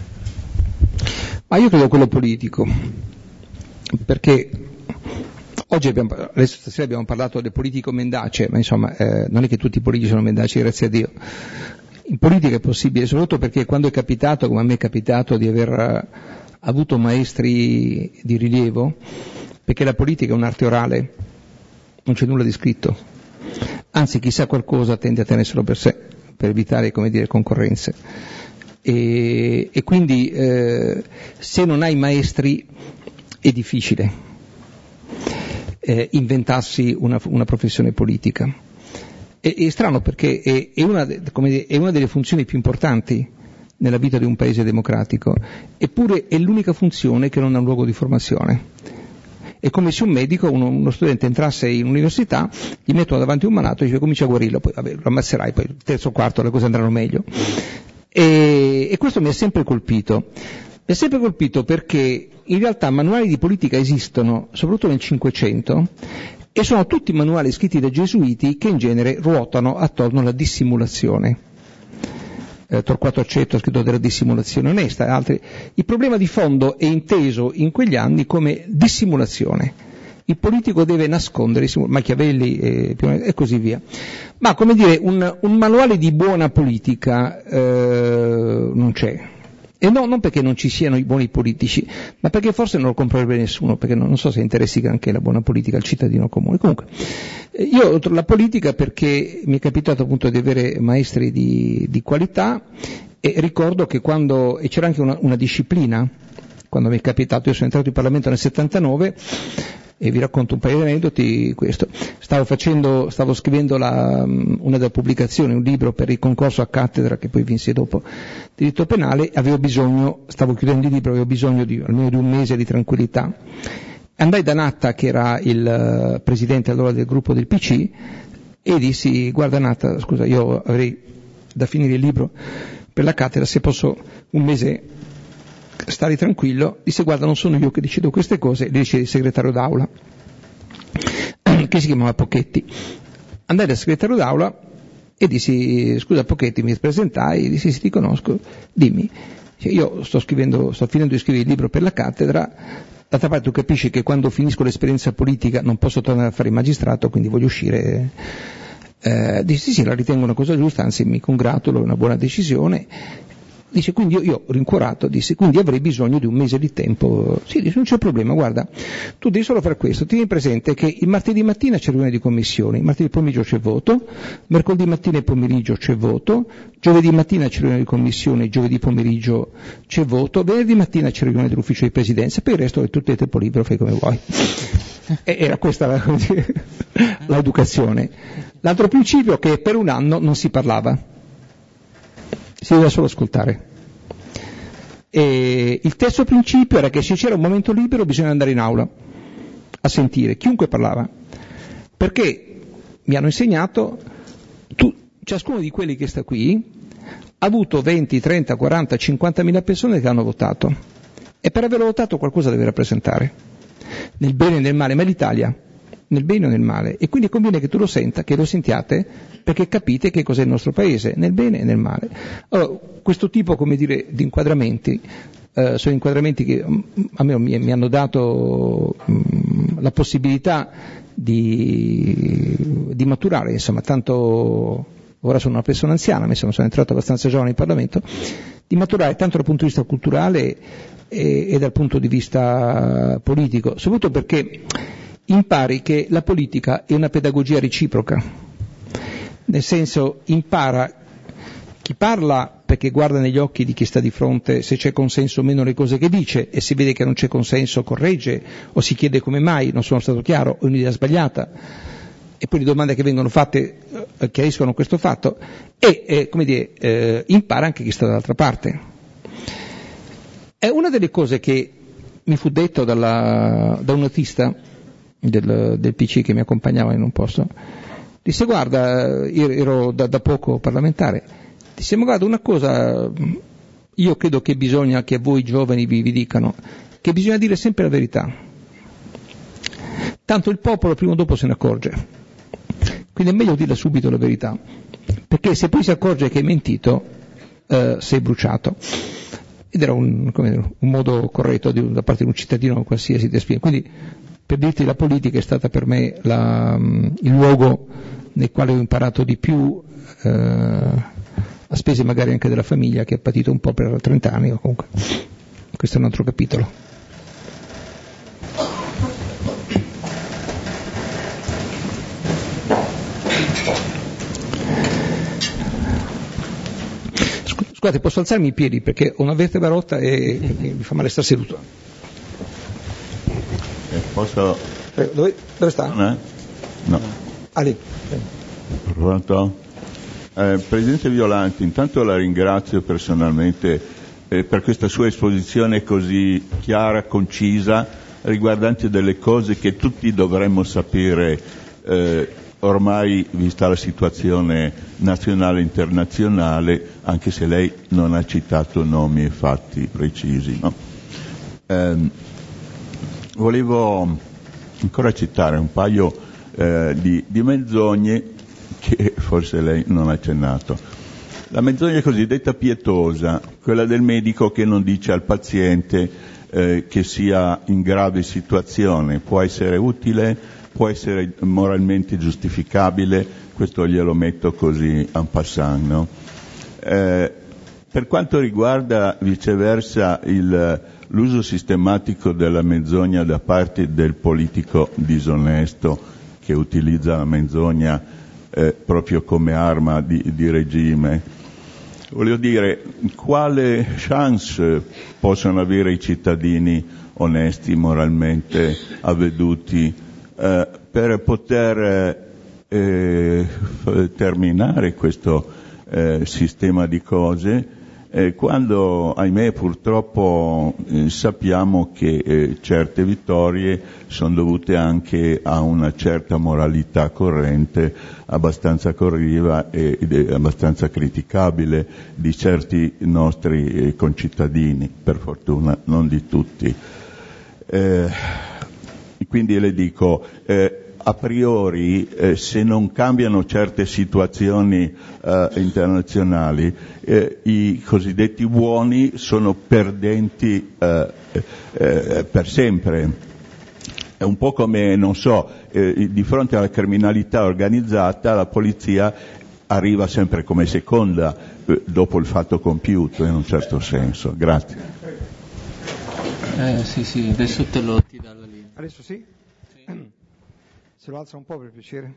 Ma io credo quello politico, perché oggi abbiamo, adesso stasera abbiamo parlato del politico mendace, ma insomma eh, non è che tutti i politici sono mendaci, grazie a Dio. In politica è possibile, soprattutto perché quando è capitato, come a me è capitato, di aver uh, avuto maestri di rilievo, perché la politica è un'arte orale, non c'è nulla di scritto, anzi chi sa qualcosa tende a tenerselo per sé, per evitare, come dire, concorrenze. E, e quindi eh, se non hai maestri è difficile eh, inventarsi una, una professione politica. È, è strano perché è, è, una, come dire, è una delle funzioni più importanti nella vita di un paese democratico, eppure è l'unica funzione che non ha un luogo di formazione. È come se un medico, uno, uno studente entrasse in università, gli mettono davanti un malato e dice comincia a guarirlo, poi vabbè, lo ammazzerai, poi il terzo o quarto le cose andranno meglio. E, e questo mi ha sempre colpito. Mi è sempre colpito perché in realtà manuali di politica esistono, soprattutto nel Cinquecento, e sono tutti manuali scritti da gesuiti che in genere ruotano attorno alla dissimulazione. Eh, Torquato Aceto ha scritto della dissimulazione onesta, altri. Il problema di fondo è inteso in quegli anni come dissimulazione. Il politico deve nascondere, Machiavelli e, e così via. Ma come dire, un, un manuale di buona politica eh, non c'è. E no, non perché non ci siano i buoni politici, ma perché forse non lo comprerebbe nessuno, perché non, non so se interessi anche la buona politica al cittadino comune. Comunque, io la politica perché mi è capitato appunto di avere maestri di, di qualità, e ricordo che quando, e c'era anche una, una disciplina, quando mi è capitato, io sono entrato in Parlamento nel settantanove, e vi racconto un paio di aneddoti. Questo stavo facendo, stavo scrivendo la, una delle pubblicazioni, un libro per il concorso a cattedra che poi vinsi dopo diritto penale. Avevo bisogno, stavo chiudendo il libro, avevo bisogno di almeno di un mese di tranquillità. Andai da Natta, che era il presidente allora del gruppo del P C, e dissi: guarda Nata, scusa, io avrei da finire il libro per la cattedra, se posso un mese stare tranquillo. Disse: guarda, non sono io che decido queste cose, le decide il segretario d'aula, che si chiamava Pocchetti. Andai dal segretario d'aula e dissi: scusa Pocchetti, mi presentai, dissi: sì, ti conosco, dimmi. Io sto scrivendo, sto finendo di scrivere il libro per la cattedra, d'altra parte tu capisci che quando finisco l'esperienza politica non posso tornare a fare il magistrato, quindi voglio uscire. Eh, dice: sì, sì, la ritengo una cosa giusta, anzi mi congratulo, è una buona decisione. Dice: quindi io, io rincuorato, disse: quindi avrei bisogno di un mese di tempo. Sì, dice: non c'è problema, guarda, tu devi solo fare questo, tieni presente che il martedì mattina c'è riunione di commissioni, il martedì pomeriggio c'è voto, mercoledì mattina e pomeriggio c'è voto, giovedì mattina c'è riunione di commissioni, giovedì pomeriggio c'è voto, venerdì mattina c'è riunione dell'ufficio di presidenza, poi il resto è tutto il tempo libero, fai come vuoi. E era questa la, l'educazione. L'altro principio è che per un anno non si parlava, si doveva solo ascoltare. E il terzo principio era che se c'era un momento libero bisogna andare in aula a sentire chiunque parlava, perché mi hanno insegnato, tu, ciascuno di quelli che sta qui ha avuto venti, trenta, quaranta, cinquantamila persone che hanno votato, e per aver votato qualcosa deve rappresentare, nel bene e nel male, ma l'Italia, nel bene o nel male, e quindi conviene che tu lo senta, che lo sentiate, perché capite che cos'è il nostro paese, nel bene e nel male. Allora, questo tipo, come dire, di inquadramenti, eh, sono inquadramenti che a me mi, mi hanno dato mh, la possibilità di, di maturare, insomma, tanto ora sono una persona anziana, mi sono, sono entrato abbastanza giovane in Parlamento, di maturare tanto dal punto di vista culturale e, e dal punto di vista politico, soprattutto perché impari che la politica è una pedagogia reciproca, nel senso, impara chi parla perché guarda negli occhi di chi sta di fronte se c'è consenso o meno le cose che dice, e se vede che non c'è consenso corregge o si chiede come mai, non sono stato chiaro, o un'idea sbagliata, e poi le domande che vengono fatte eh, chiariscono questo fatto, e eh, come dire, eh, impara anche chi sta dall'altra parte. È una delle cose che mi fu detto dalla, da un autista del, del P C che mi accompagnava in un posto. Disse: guarda, io ero da, da poco parlamentare, disse: ma guarda, una cosa io credo che bisogna che a voi giovani vi, vi dicano, che bisogna dire sempre la verità, tanto il popolo prima o dopo se ne accorge, quindi è meglio dire subito la verità, perché se poi si accorge che hai mentito eh, sei bruciato. Ed era un, come dire, un modo corretto di, da parte di un cittadino qualsiasi di esprimere. Quindi, per dirti, la politica è stata per me la, il luogo nel quale ho imparato di più, eh, a spese magari anche della famiglia che ha patito un po' per trent'anni, o comunque questo è un altro capitolo. Scusate, posso alzarmi in piedi perché ho una vertebra rotta e, e mi fa male stare seduto. Eh, posso? Eh, dove, dove sta? No. no. Ah, lì. Pronto? Eh, Presidente Violanti, intanto la ringrazio personalmente eh, per questa sua esposizione così chiara, concisa, riguardante delle cose che tutti dovremmo sapere eh, ormai, vista la situazione nazionale e internazionale, anche se lei non ha citato nomi e fatti precisi. No? Eh, volevo ancora citare un paio eh, di, di menzogne che forse lei non ha accennato. La menzogna cosiddetta pietosa, quella del medico che non dice al paziente eh, che sia in grave situazione, può essere utile, può essere moralmente giustificabile, questo glielo metto così en passant, no? Eh, per quanto riguarda viceversa il, l'uso sistematico della menzogna da parte del politico disonesto che utilizza la menzogna eh, proprio come arma di, di regime, voglio dire, quale chance possono avere i cittadini onesti, moralmente avveduti, Eh, per poter eh, f- terminare questo eh, sistema di cose eh, quando, ahimè, purtroppo eh, sappiamo che eh, certe vittorie sono dovute anche a una certa moralità corrente, abbastanza corriva e, ed è abbastanza criticabile di certi nostri eh, concittadini, per fortuna non di tutti. Eh, quindi le dico, eh, a priori, eh, se non cambiano certe situazioni eh, internazionali, eh, i cosiddetti buoni sono perdenti eh, eh, per sempre. È un po' come, non so, eh, di fronte alla criminalità organizzata la polizia arriva sempre come seconda eh, dopo il fatto compiuto, in un certo senso. Grazie. Eh, sì, sì, adesso te lo ti dà la linea. Adesso sì? Sì. Se lo alza un po' per piacere.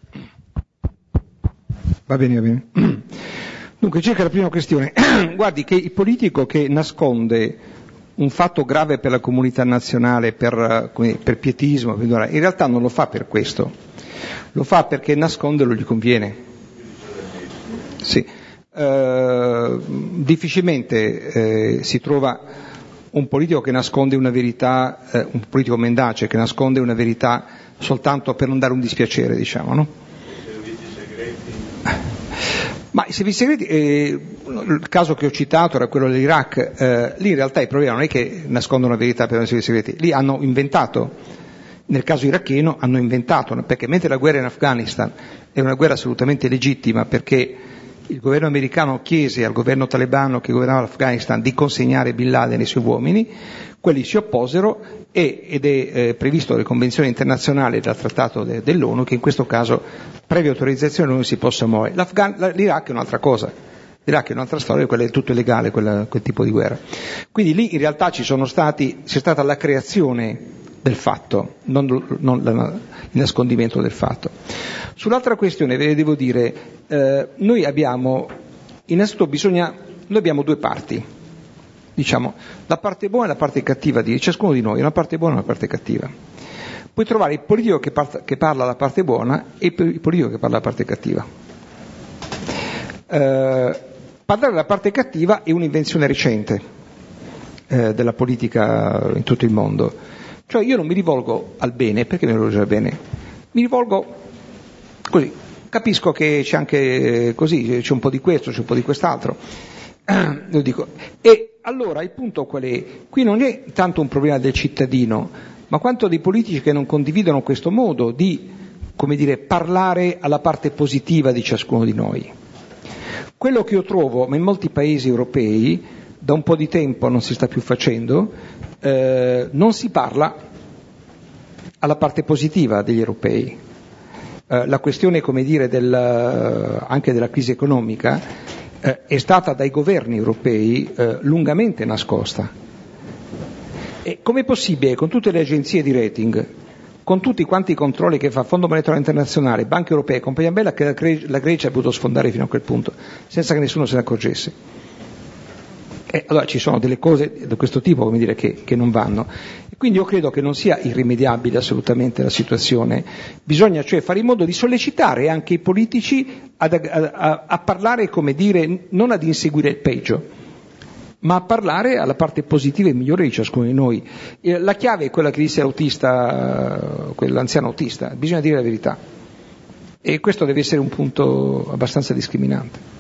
Va bene, va bene. Dunque, cerca la prima questione. Guardi che il politico che nasconde un fatto grave per la comunità nazionale, per, come, per pietismo, in realtà non lo fa per questo. Lo fa perché nasconderlo gli conviene. Sì. Uh, difficilmente eh, si trova un politico che nasconde una verità, eh, un politico mendace che nasconde una verità soltanto per non dare un dispiacere, diciamo, no? I servizi segreti? Ma i servizi segreti, eh, il caso che ho citato era quello dell'Iraq, eh, lì in realtà il problema non è che nascondono una verità per i servizi segreti, lì hanno inventato, nel caso iracheno hanno inventato, perché mentre la guerra in Afghanistan è una guerra assolutamente legittima, perché il governo americano chiese al governo talebano che governava l'Afghanistan di consegnare Bin Laden e i suoi uomini, quelli si opposero e, ed è eh, previsto dalle convenzioni internazionali e dal trattato de, dell'ONU che in questo caso, previa autorizzazione, non si possa muovere. L'Afgan- L'Iraq è un'altra cosa, l'Iraq è un'altra storia, quella è tutto illegale, quella, quel tipo di guerra. Quindi lì in realtà ci sono stati, c'è stata la creazione del fatto, non, non la, il nascondimento del fatto. Sull'altra questione ve ne devo dire, eh, noi abbiamo, innanzitutto bisogna, noi abbiamo due parti, diciamo, la parte buona e la parte cattiva di ciascuno di noi, una parte buona e una parte cattiva. Puoi trovare il politico che, part- che parla la parte buona e il politico che parla la parte cattiva. Eh, parlare la parte cattiva è un'invenzione recente eh, della politica in tutto il mondo. Cioè io non mi rivolgo al bene, perché mi rivolgo al bene? Mi rivolgo così, capisco che c'è anche così, c'è un po' di questo, c'è un po' di quest'altro, lo dico. E allora il punto qual è? Qui non è tanto un problema del cittadino, ma quanto dei politici che non condividono questo modo di, come dire, parlare alla parte positiva di ciascuno di noi. Quello che io trovo, ma in molti paesi europei, da un po' di tempo non si sta più facendo, eh, non si parla alla parte positiva degli europei. Eh, la questione, come dire, del, anche della crisi economica eh, è stata dai governi europei eh, lungamente nascosta. E com'è possibile, con tutte le agenzie di rating, con tutti quanti i controlli che fa Fondo Monetario Internazionale, Banca Europea e compagnia bella, che la, Gre- la Grecia ha potuto sfondare fino a quel punto, senza che nessuno se ne accorgesse? E allora ci sono delle cose di questo tipo, come dire, che, che non vanno. E quindi io credo che non sia irrimediabile assolutamente la situazione. Bisogna cioè fare in modo di sollecitare anche i politici ad, a, a, a parlare, come dire, non ad inseguire il peggio, ma a parlare alla parte positiva e migliore di ciascuno di noi. La chiave è quella che disse l'autista, quell'anziano autista: bisogna dire la verità. E questo deve essere un punto abbastanza discriminante.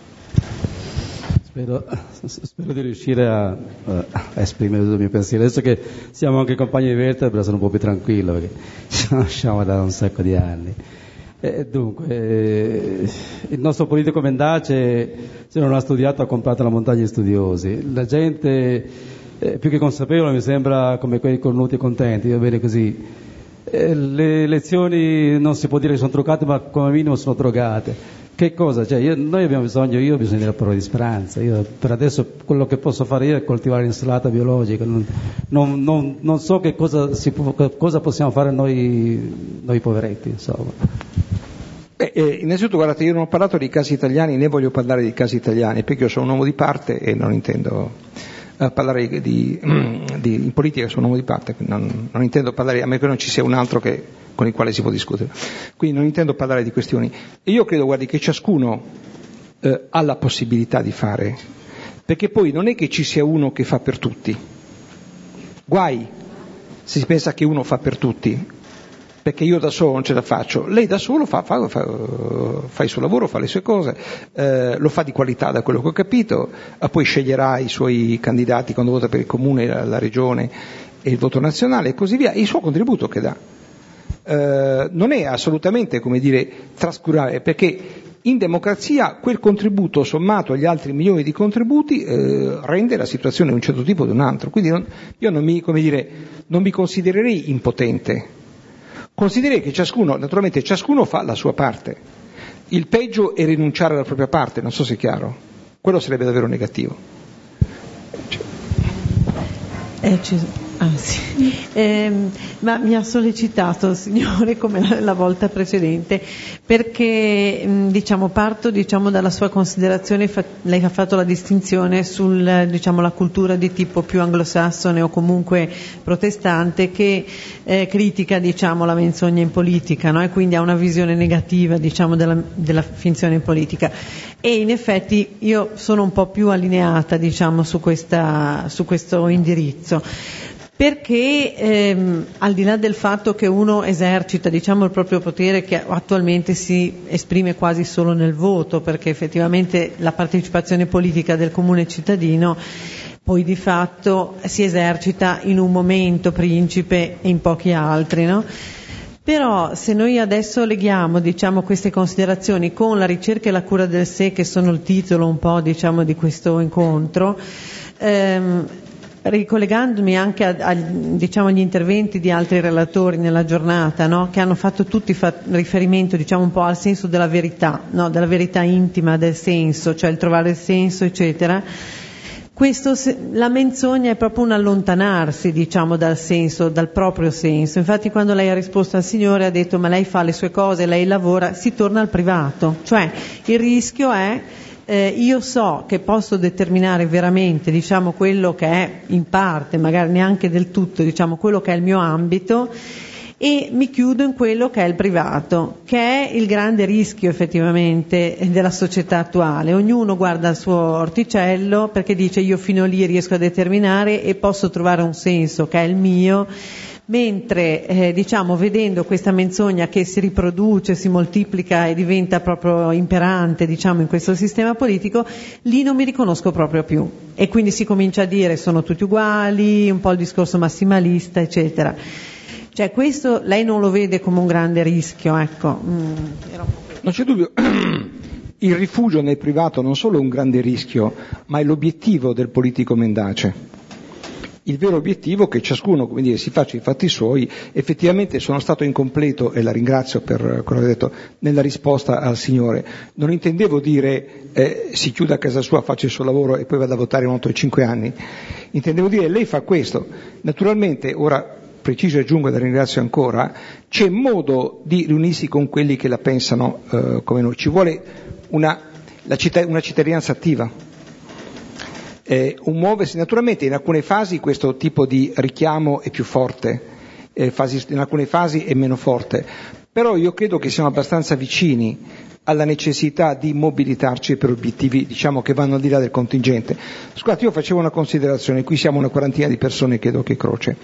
Spero, spero di riuscire a, a esprimere tutto il mio pensiero. Adesso che siamo anche compagni di vertebra sono un po' più tranquillo, perché ci conosciamo da un sacco di anni. E dunque, eh, il nostro politico mendace, se non ha studiato, ha comprato la montagna di studiosi. La gente, eh, più che consapevole, mi sembra come quei cornuti e contenti, va bene così. Eh, le elezioni non si può dire che sono truccate, ma come minimo sono drogate. Che cosa? Cioè, io, noi abbiamo bisogno, io ho bisogno della parola di speranza. Io per adesso quello che posso fare io è coltivare l'insalata biologica. Non, non, non, non so che cosa, si può, cosa possiamo fare noi, noi poveretti, insomma. Beh, eh, innanzitutto, guardate, io non ho parlato di casi italiani, né voglio parlare di casi italiani, perché io sono un uomo di parte e non intendo eh, parlare di, di, di, in politica, sono un uomo di parte, non, non intendo parlare, a meno che non ci sia un altro che, con il quale si può discutere. Quindi non intendo parlare di questioni. E io credo, guardi, che ciascuno eh, ha la possibilità di fare. perché poi non è che ci sia uno che fa per tutti. Guai se si pensa che uno fa per tutti, perché io da solo non ce la faccio. Lei da solo fa, fa, fa, fa il suo lavoro, fa le sue cose, eh, lo fa di qualità da quello che ho capito, e poi sceglierà i suoi candidati quando vota per il comune, la, la regione e il voto nazionale e così via, e il suo contributo che dà. Eh, non è assolutamente, come dire, trascurare, perché in democrazia quel contributo sommato agli altri milioni di contributi eh, rende la situazione di un certo tipo o di un altro. Quindi non, io non mi, come dire, non mi considererei impotente. Considererei che ciascuno, naturalmente ciascuno fa la sua parte. Il peggio è rinunciare alla propria parte, non so se è chiaro. Quello sarebbe davvero negativo. Eh, ci... Ah, sì. eh, ma mi ha sollecitato il Signore come la, la volta precedente, perché mh, diciamo, parto diciamo, dalla sua considerazione. Fa, lei ha fatto la distinzione sul diciamo, la cultura di tipo più anglosassone o comunque protestante, che eh, critica diciamo, la menzogna in politica, no? E quindi ha una visione negativa diciamo, della, della finzione in politica. E in effetti io sono un po' più allineata diciamo, su, questa, su questo indirizzo. Perché ehm, al di là del fatto che uno esercita diciamo, il proprio potere, che attualmente si esprime quasi solo nel voto, perché effettivamente la partecipazione politica del comune cittadino poi di fatto si esercita in un momento principe e in pochi altri, no? Però se noi adesso leghiamo diciamo, queste considerazioni con la ricerca e la cura del sé, che sono il titolo un po' diciamo, di questo incontro, ehm, ricollegandomi anche a, a, diciamo, agli interventi di altri relatori nella giornata, no? Che hanno fatto tutti fa- riferimento diciamo, un po' al senso della verità, no? Della verità intima del senso, cioè il trovare il senso, eccetera. Questo, la menzogna è proprio un allontanarsi diciamo, dal senso, dal proprio senso. Infatti quando lei ha risposto al Signore ha detto ma lei fa le sue cose, lei lavora, si torna al privato. Cioè il rischio è Eh, io so che posso determinare veramente diciamo quello che è in parte, magari neanche del tutto, diciamo quello che è il mio ambito, e mi chiudo in quello che è il privato, che è il grande rischio effettivamente della società attuale. Ognuno guarda il suo orticello perché dice io fino lì riesco a determinare e posso trovare un senso che è il mio. Mentre eh, diciamo vedendo questa menzogna che si riproduce, si moltiplica e diventa proprio imperante diciamo in questo sistema politico, lì non mi riconosco proprio più e quindi si comincia a dire sono tutti uguali, un po' il discorso massimalista eccetera. Cioè questo lei non lo vede come un grande rischio, ecco. Mm, era un po' non c'è dubbio. Il rifugio nel privato non solo è un grande rischio, ma è l'obiettivo del politico mendace. Il vero obiettivo è che ciascuno, come dire, si faccia i fatti suoi. Effettivamente sono stato incompleto, e la ringrazio per quello che ha detto, nella risposta al Signore. Non intendevo dire eh, si chiuda a casa sua, faccia il suo lavoro e poi vada a votare in otto cinque anni. Intendevo dire lei fa questo. Naturalmente, ora preciso e aggiungo e la ringrazio ancora, c'è modo di riunirsi con quelli che la pensano eh, come noi. Ci vuole una, la citt- una cittadinanza attiva. Eh, un muoversi, naturalmente in alcune fasi questo tipo di richiamo è più forte, eh, fasi, in alcune fasi è meno forte, però io credo che siamo abbastanza vicini alla necessità di mobilitarci per obiettivi diciamo che vanno al di là del contingente. Scusate, io facevo una considerazione, qui siamo una quarantina di persone, credo che croce,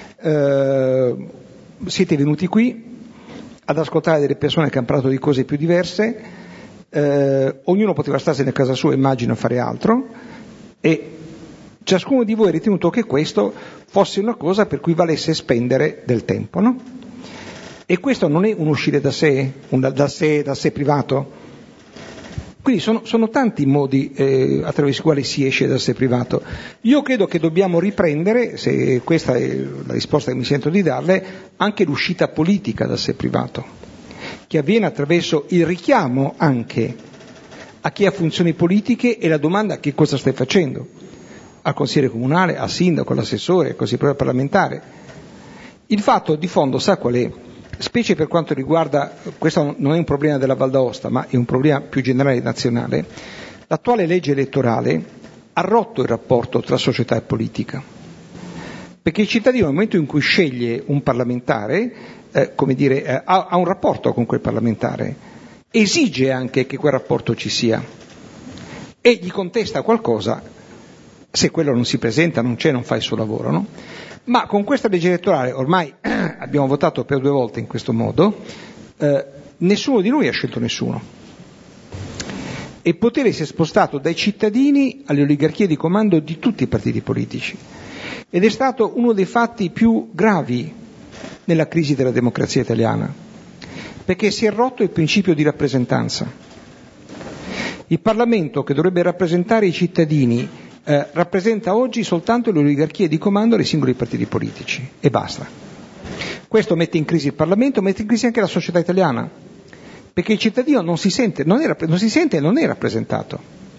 eh, siete venuti qui ad ascoltare delle persone che hanno parlato di cose più diverse, eh, ognuno poteva starsene a casa sua, immagino, a fare altro, e ciascuno di voi ha ritenuto che questo fosse una cosa per cui valesse spendere del tempo, no? E questo non è un uscire da sé, un da, da sé, da sé privato. Quindi sono, sono tanti modi eh, attraverso i quali si esce da sé privato. Io credo che dobbiamo riprendere, se questa è la risposta che mi sento di darle, anche l'uscita politica da sé privato, che avviene attraverso il richiamo anche a chi ha funzioni politiche e la domanda che cosa stai facendo, al consigliere comunale, al sindaco, all'assessore, così proprio parlamentare. Il fatto di fondo sa qual è? Specie per quanto riguarda, questo non è un problema della Val d'Aosta, ma è un problema più generale nazionale, l'attuale legge elettorale ha rotto il rapporto tra società e politica. Perché il cittadino nel momento in cui sceglie un parlamentare, eh, come dire, eh, ha, ha un rapporto con quel parlamentare, esige anche che quel rapporto ci sia e gli contesta qualcosa, se quello non si presenta, non c'è, non fa il suo lavoro, no? Ma con questa legge elettorale, ormai abbiamo votato per due volte in questo modo, eh, nessuno di noi ha scelto nessuno. E il potere si è spostato dai cittadini alle oligarchie di comando di tutti i partiti politici. Ed è stato uno dei fatti più gravi nella crisi della democrazia italiana, perché si è rotto il principio di rappresentanza. Il Parlamento, che dovrebbe rappresentare i cittadini, eh, rappresenta oggi soltanto le oligarchie di comando dei singoli partiti politici, e basta. Questo mette in crisi il Parlamento, mette in crisi anche la società italiana, perché il cittadino non si sente, non è, non si sente e non è rappresentato.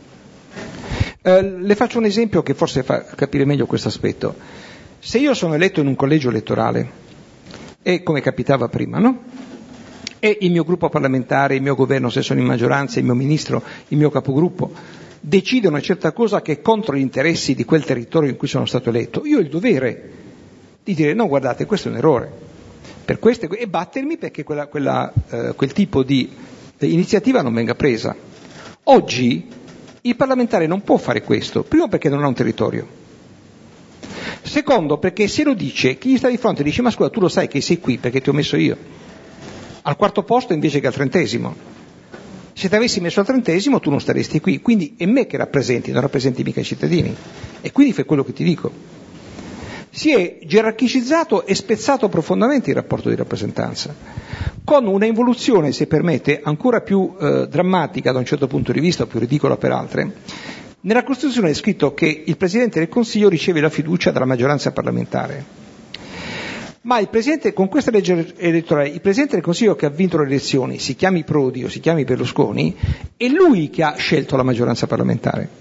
Eh, le faccio un esempio che forse fa capire meglio questo aspetto. Se io sono eletto in un collegio elettorale, e come capitava prima, no? E il mio gruppo parlamentare, il mio governo, se sono in maggioranza, il mio ministro, il mio capogruppo, decidono una certa cosa che è contro gli interessi di quel territorio in cui sono stato eletto, io ho il dovere di dire no, guardate, questo è un errore, per questo, e battermi perché quella, quella, eh, quel tipo di iniziativa non venga presa. Oggi il parlamentare non può fare questo, primo perché non ha un territorio, secondo perché se lo dice, chi gli sta di fronte dice ma scusa, tu lo sai che sei qui perché ti ho messo io al quarto posto invece che al trentesimo. Se ti avessi messo al trentesimo tu non staresti qui, quindi è me che rappresenti, non rappresenti mica i cittadini, e quindi fai quello che ti dico. Si è gerarchicizzato e spezzato profondamente il rapporto di rappresentanza, con una involuzione, se permette, ancora più eh, drammatica da un certo punto di vista, più ridicola per altre. Nella Costituzione è scritto che il Presidente del Consiglio riceve la fiducia dalla maggioranza parlamentare. Ma il Presidente, con questa legge elettorale, il Presidente del Consiglio che ha vinto le elezioni, si chiami Prodi o si chiami Berlusconi, è lui che ha scelto la maggioranza parlamentare.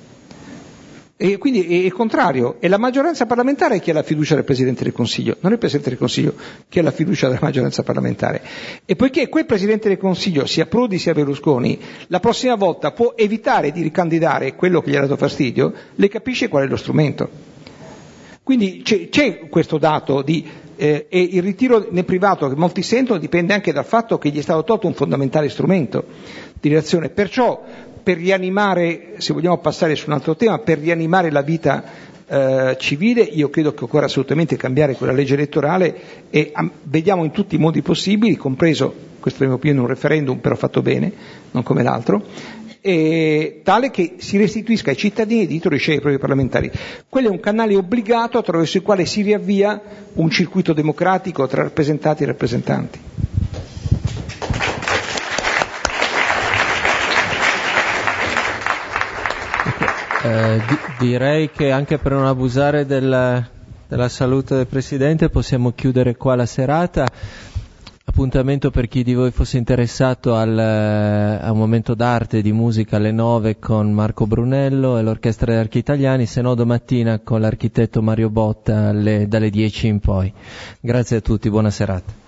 E quindi è il contrario, è la maggioranza parlamentare che ha la fiducia del Presidente del Consiglio, non è il Presidente del Consiglio che ha la fiducia della maggioranza parlamentare. E poiché quel Presidente del Consiglio, sia Prodi sia Berlusconi, la prossima volta può evitare di ricandidare quello che gli ha dato fastidio, le capisce qual è lo strumento. Quindi c'è, c'è questo dato di eh, e il ritiro nel privato che molti sentono dipende anche dal fatto che gli è stato tolto un fondamentale strumento di relazione. Perciò per rianimare, se vogliamo passare su un altro tema, per rianimare la vita eh, civile, io credo che occorra assolutamente cambiare quella legge elettorale e am, vediamo in tutti i modi possibili, compreso, questo è il mio opinione, un referendum però fatto bene, non come l'altro, e tale che si restituisca ai cittadini il diritto di scegliere i propri parlamentari. Quello è un canale obbligato attraverso il quale si riavvia un circuito democratico tra rappresentati e rappresentanti. Eh, di- direi che anche per non abusare del, della salute del Presidente possiamo chiudere qua la serata. Appuntamento per chi di voi fosse interessato al, a un momento d'arte e di musica alle nove con Marco Brunello e l'Orchestra degli Archi Italiani, se no domattina con l'architetto Mario Botta alle, dalle dieci in poi. Grazie a tutti, buona serata.